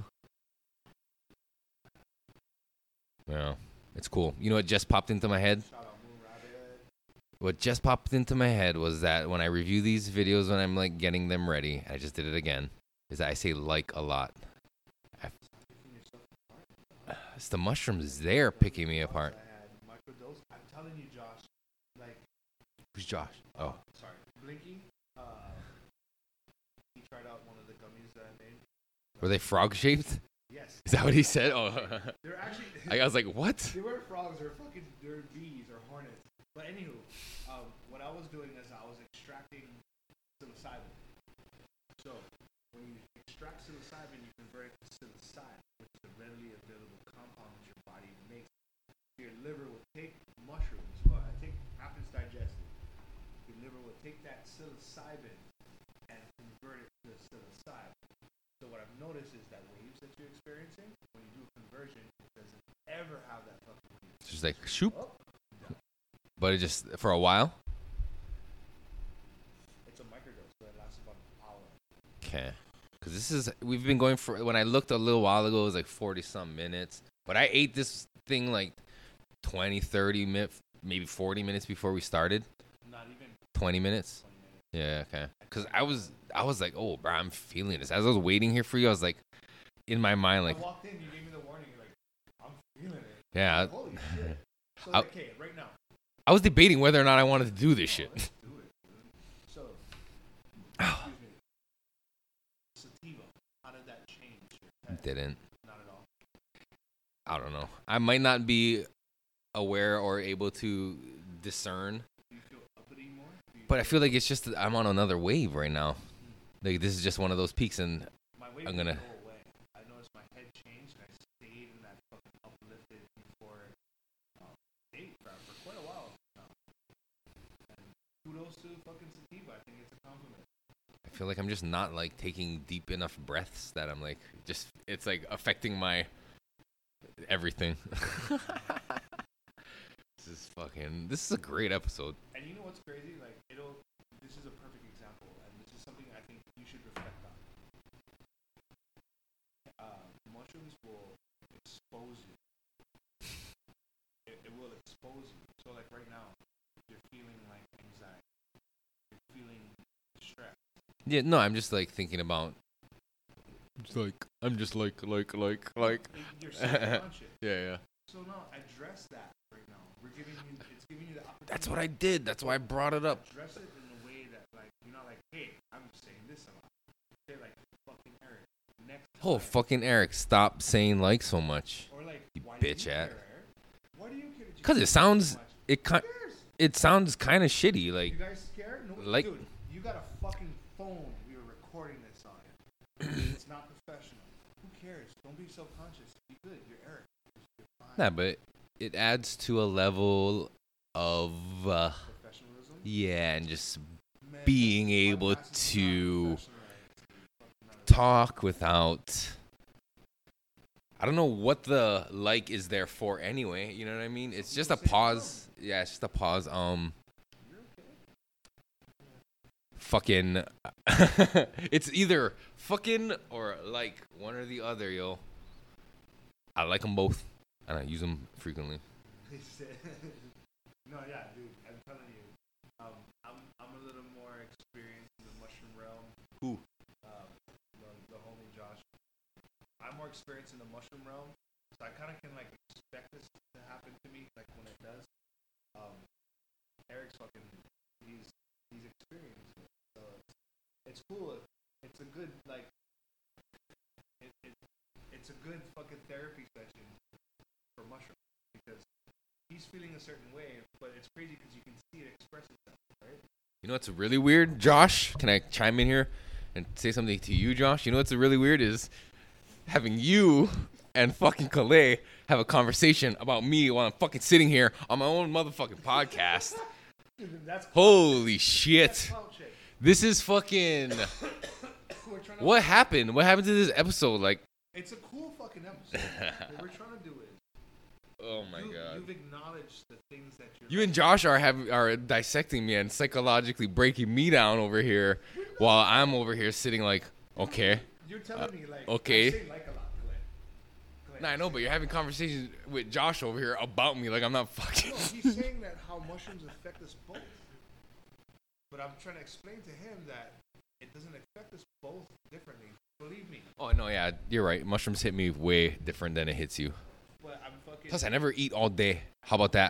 Yeah, it's cool. You know what just popped into my head? Shout out Moon Rabbit. What just popped into my head was that when I review these videos, when I'm like getting them ready, I just did it again, is that I say like a lot. I, it's the mushrooms there picking me apart. I had microdose. I'm telling you, Josh. Like, Who's Josh? Oh, sorry, Blinky. Uh, he tried out one of the gummies that I made. were they frog shaped? Yes. Is that what he said? Oh, They're actually. I was like, what? They weren't frogs. They're fucking. They're bees or hornets. But anywho, um, what I was doing is I was extracting psilocybin. So when you extract psilocybin, you convert it to psilocybin, which is a readily available compound that your body makes. Your liver will take mushrooms. Well, I think happens digested. Your liver will take that psilocybin and convert it to psilocybin. So what I've noticed is that waves that you're experiencing, when you do a conversion, it doesn't ever have that fucking wave. Just like shoop. Oh. But it just for a while. It's a microdose, so it lasts about an hour. Okay. Because this is, we've been going for, when I looked a little while ago, it was like forty some minutes. But I ate this thing like twenty, thirty minutes, maybe forty minutes before we started. Not even twenty minutes. twenty minutes. Yeah, okay. Because I was, I was like, oh, bro, I'm feeling this. As I was waiting here for you, I was like, in my mind, like, I walked in, you gave me the warning, you're like, I'm feeling it. yeah. Like, holy shit. So, I- okay, right now. I was debating whether or not I wanted to do this shit. Let's do it, dude. So, excuse me. Sativa, how did that change your head? Didn't. Not at all. I don't know. I might not be aware or able to discern, Do you feel uppity more? Do you but I feel like it's just that I'm on another wave right now. Like this is just one of those peaks, and my wave I'm didn't gonna- go away. I noticed my head changed, and I stayed in that fucking uplifted before um, state for, for quite a while now. And kudos to fucking sativa. I think it's a compliment. I feel like I'm just not like taking deep enough breaths that I'm like just it's like affecting my everything. This is fucking this is a great episode. And you know what's crazy? Like, it'll. This is a perfect example, and this is something I think you should reflect on. Uh, mushrooms will expose you. It, it will expose you. So, like right now, you're feeling like anxiety. You're feeling stress. Yeah, no, I'm just like thinking about just like I'm just like like like like You're self-conscious. yeah, yeah. So now address that right now. We're giving you. It's giving you the opportunity. That's what I did. That's why I brought it up. Address it in a way that, like, you're not like, hey, I'm saying this a lot. Say like, fucking Eric. Next. Oh, time. fucking Eric, stop saying like so much. Or like, You why do bitch you at. care, Eric? Why do you care? that you 'Cause it care sounds- so much? It Who kind cares? it sounds kind of shitty. You Like guys scared? No, like- dude, you got a fucking phone. We were recording this on it. It's not professional. Who cares? Don't be self-conscious. Be good. You're Eric. You're fine. nah, but it adds to a level of uh, Professionalism. yeah, and just Man, being this able podcast is not to professional, Eric. It's fucking not at all. talk, without. I don't know what the like is there for anyway. You know what I mean? It's just a pause. Yeah, it's just a pause. Um, fucking. It's either fucking or like one or the other, yo. I like them both, and I use them frequently. No, yeah, dude. I'm telling you, um, I'm I'm a little more experienced in the mushroom realm. Who? Um, the, the homie Josh. I'm more experienced in the mushroom realm, so I kind of can like expect this to happen to me, like when it does. Um, Eric's fucking, he's he's experienced, so it's, it's cool. It's a good like, it, it it's a good fucking therapy session for mushroom because he's feeling a certain way, but it's crazy because you can see it express itself, right? You know what's really weird, Josh? Can I chime in here and say something to you, Josh? You know what's really weird is having you and fucking Calais have a conversation about me while I'm fucking sitting here on my own motherfucking podcast. Dude, that's Holy shit. That's clout shit. This is fucking... We're trying to What happened? What happened to this episode? Like, It's a cool fucking episode. What we're trying to do is, oh my you, god. you've acknowledged the things that you're. You and Josh are have, are dissecting me and psychologically breaking me down over here while I'm over here sitting like, okay. You're telling me like. okay. I say like a lot, Glenn. Glenn. Nah, I know, but you're having conversations with Josh over here about me like I'm not fucking. No, he's saying that how mushrooms affect us both. But I'm trying to explain to him that it doesn't affect us both differently. Believe me. Oh no, yeah, you're right. Mushrooms hit me way different than it hits you. But I'm fucking. Plus, I never eat all day. How about that?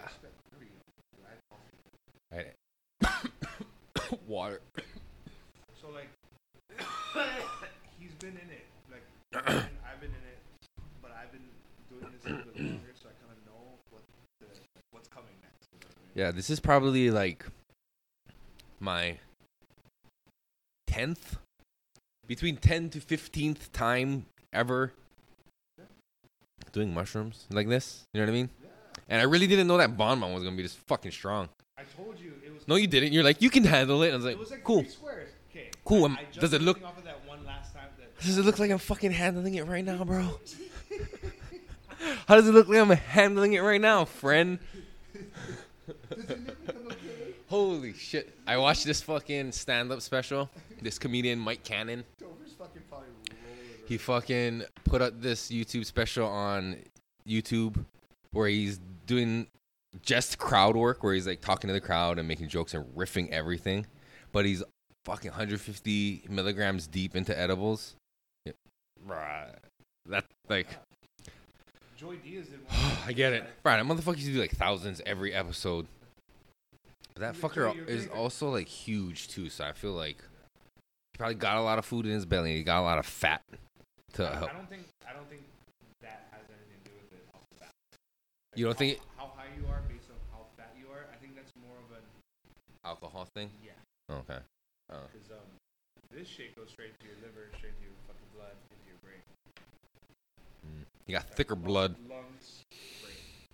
Right. Water. So like, he's been in it. Like, I've been, I've been in it, but I've been doing this a little bit longer, so I kind of know what the, what's coming next. You know what I mean? Yeah, this is probably like my tenth, between ten to fifteenth time ever doing mushrooms like this. You know what I mean? Yeah. And I really didn't know that bonbon was gonna be this fucking strong. I told you it was. No, you didn't. You're like, you can handle it. I was like, It was like cool. three squares. Okay. Cool. I, I'm- I jumped does it look- everything off of that one last time that. Does it look like I'm fucking handling it right now, bro? How does it look like I'm handling it right now, friend? Does it make me come okay? Holy shit. I watched this fucking stand-up special. This comedian, Mike Cannon. Dover's fucking probably rolling. He fucking put up this YouTube special on YouTube where he's doing just crowd work, where he's like talking to the crowd and making jokes and riffing everything. But he's fucking one hundred fifty milligrams deep into edibles. Yeah. Right. That, like, Joy Diaz did one. I get it. Right, that motherfucker used to do like thousands every episode. But that You're- fucker you're is favorite. also like huge too, so I feel like he probably got a lot of food in his belly. He got a lot of fat to I, help. I don't think. I don't think that has anything to do with it off the bat. You don't how, think it- how high you are based on how fat you are? I think that's more of an Alcohol thing? yeah. Okay. Oh. Because um, this shit goes straight to your liver, straight to your fucking blood, into your brain. Mm. You got thicker blood. Lungs, brain.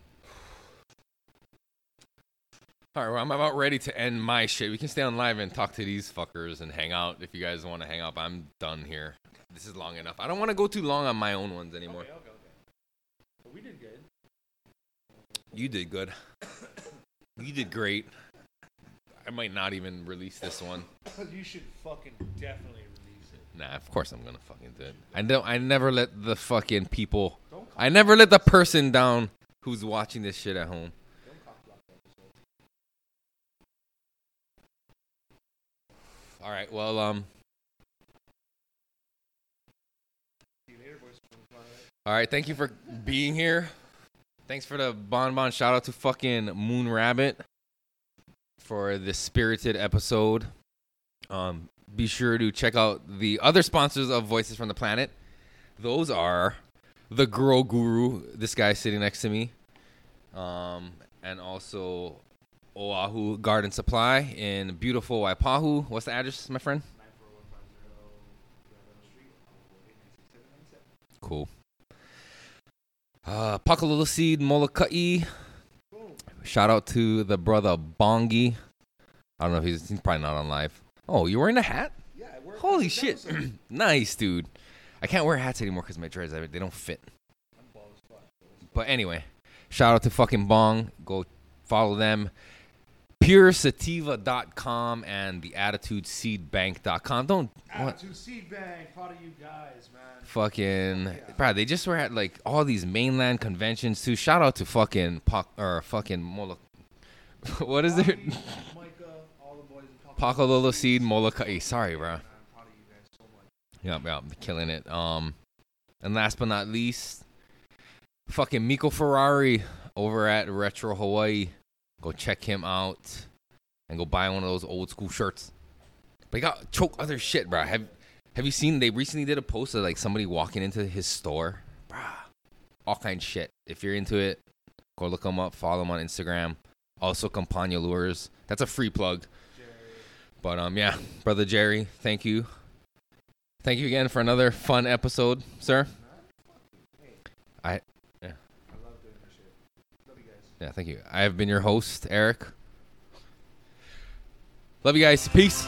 All right, well, I'm about ready to end my shit. We can stay on live and talk to these fuckers and hang out if you guys want to hang out. I'm done here. This is long enough. I don't want to go too long on my own ones anymore. Okay, okay, okay. But we did good. You did good. You did great. I might not even release this one. You should fucking definitely release it. Nah, of course I'm gonna fucking do it. I don't. I never let the fucking people. Don't I never let the person down who's watching this shit at home. don't cock block the episode. All right. Well, um. See you later, boys. All right. Thank you for being here. Thanks for the bonbon. Shout out to fucking Moon Rabbit for this spirited episode. Um, be sure to check out the other sponsors of Voices from the Planet. Those are the Grow Guru, this guy sitting next to me, um, and also Oahu Garden Supply in beautiful Waipahu. What's the address, my friend? nine four one five zero Gravano Street, eight nine six seven nine seven. Cool. Uh, Pakalula Seed Molokai. Boom. Shout out to the brother Bongi. I don't know if he's, he's probably not on live. Oh, you wearing a hat? Yeah, Holy shit. Nice, dude. I can't wear hats anymore because my dreads, they don't fit. But anyway, shout out to fucking Bong. Go follow them. pure sativa dot com and the attitude seed bank dot com. Don't Attitude Seed Bank, proud of you guys, man. Fucking, yeah. bro, they just were at like all these mainland conventions too. Shout out to fucking Pac or fucking Moloch. What is it? Micah, all the boys in Pakalolo Seed Molokai. Sorry, bro. Man, I'm proud of you guys so much. Yeah, yeah, killing it. Um, and last but not least, fucking Miko Ferrari over at Retro Hawaii. Go check him out and go buy one of those old school shirts. But he got choke other shit, bro. Have Have you seen? They recently did a post of like somebody walking into his store, bro. All kind of shit. If you're into it, go look him up. Follow him on Instagram. Also, Campagna Lures. That's a free plug. Jerry. But um, yeah, brother Jerry, thank you. Thank you again for another fun episode, sir. I, yeah. I love doing this shit. Love you guys. Yeah, thank you. I have been your host, Eric. Love you guys. Peace.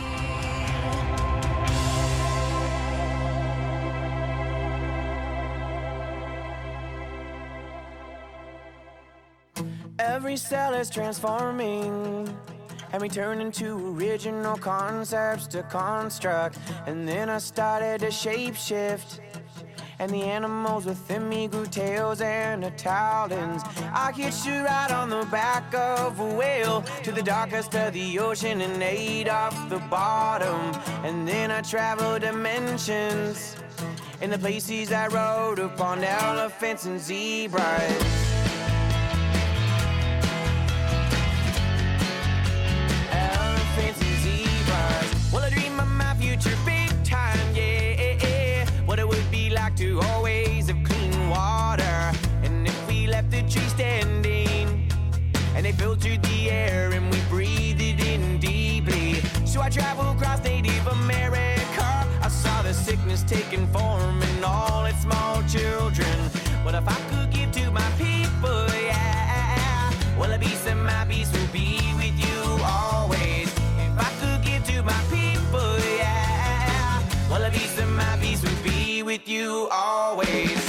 Every cell is transforming, and we turn into original concepts to construct. And then I started to shapeshift, and the animals within me grew tails and talons. I hitched a ride on the back of a whale to the darkest of the ocean and ate off the bottom. And then I traveled dimensions in the places I rode upon elephants and zebras. Well, I dream of my future big time, yeah. What it would be like to always have clean water. And if we left the tree standing, and they filtered the air and we breathed it in deeply. So I traveled across Native America. I saw the sickness taking form in all its small children. What if I could give to my people, yeah? Well, a piece of my peace will be with you always. If I could give to my people, yeah. Well, a piece of my peace will be with you always.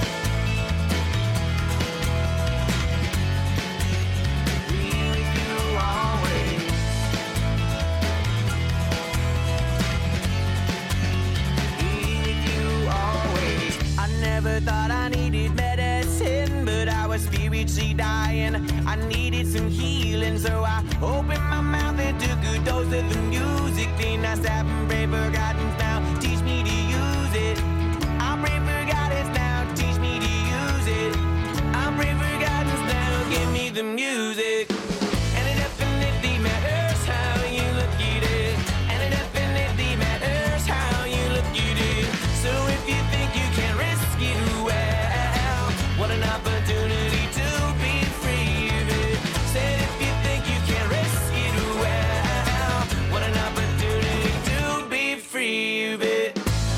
Be with you always. Be with you always. I never thought I needed medicine, but I was spiritually dying. I needed some healing, so I opened my mouth and took a dose of the music. Then I sat and prayed for guidance now. Teach me to use it. I pray for guidance now. Teach me to use it. I pray for guidance now. Give me the music. And it definitely matters how you look at it. And it definitely matters how you look at it. So if you think you can risk it, well, what an opportunity to be free of it. Said if you think you can risk it, well, what an opportunity to be free of it.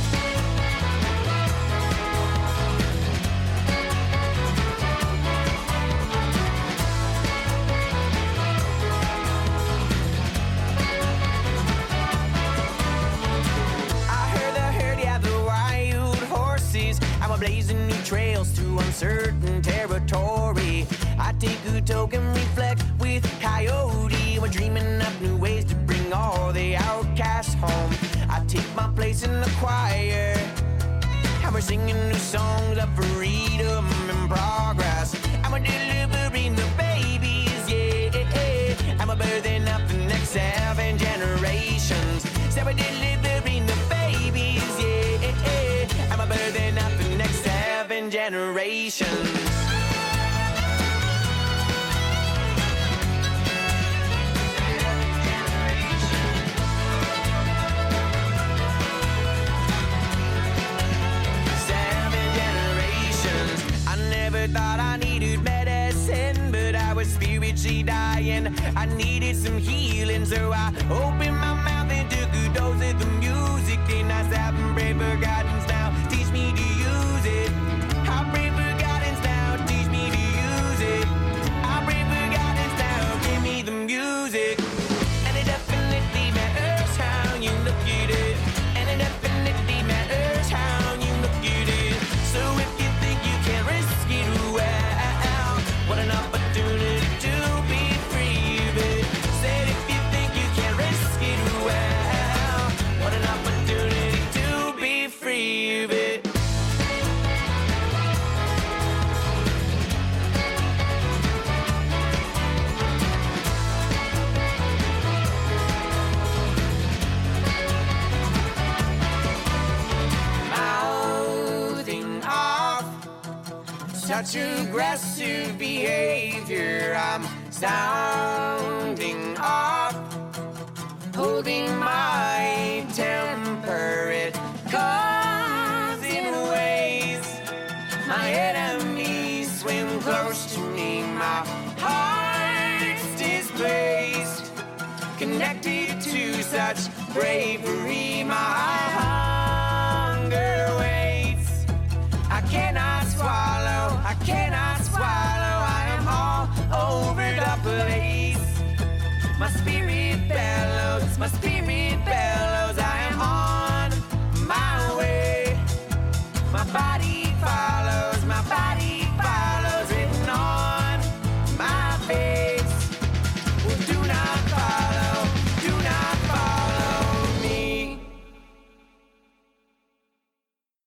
I heard the herd, yeah, the wild horses. I'm blazing new trails to uncertain territory. I take a token, reflect with coyote. We're dreaming up new ways to bring all the outcasts home. I take my place in the choir, and we're singing new songs of freedom and progress. And we're delivering the babies, yeah. And we're birthing up the next seven generations. So we're delivering the babies, yeah. And we're birthing up the next seven generations. Thought I needed medicine, but I was spiritually dying. I needed some healing, so I opened my mouth and took a dose of the music. Then I sat and prayed for guidance now. Teach me to use it. I pray for guidance now. Teach me to use it. I pray for guidance now. Give me the music. And it definitely matters how you look at it. such aggressive behavior. I'm sounding off, holding my temper. It comes in waves. My enemies swim close to me. My heart's displaced, connected to such bravery. My hunger waits. I cannot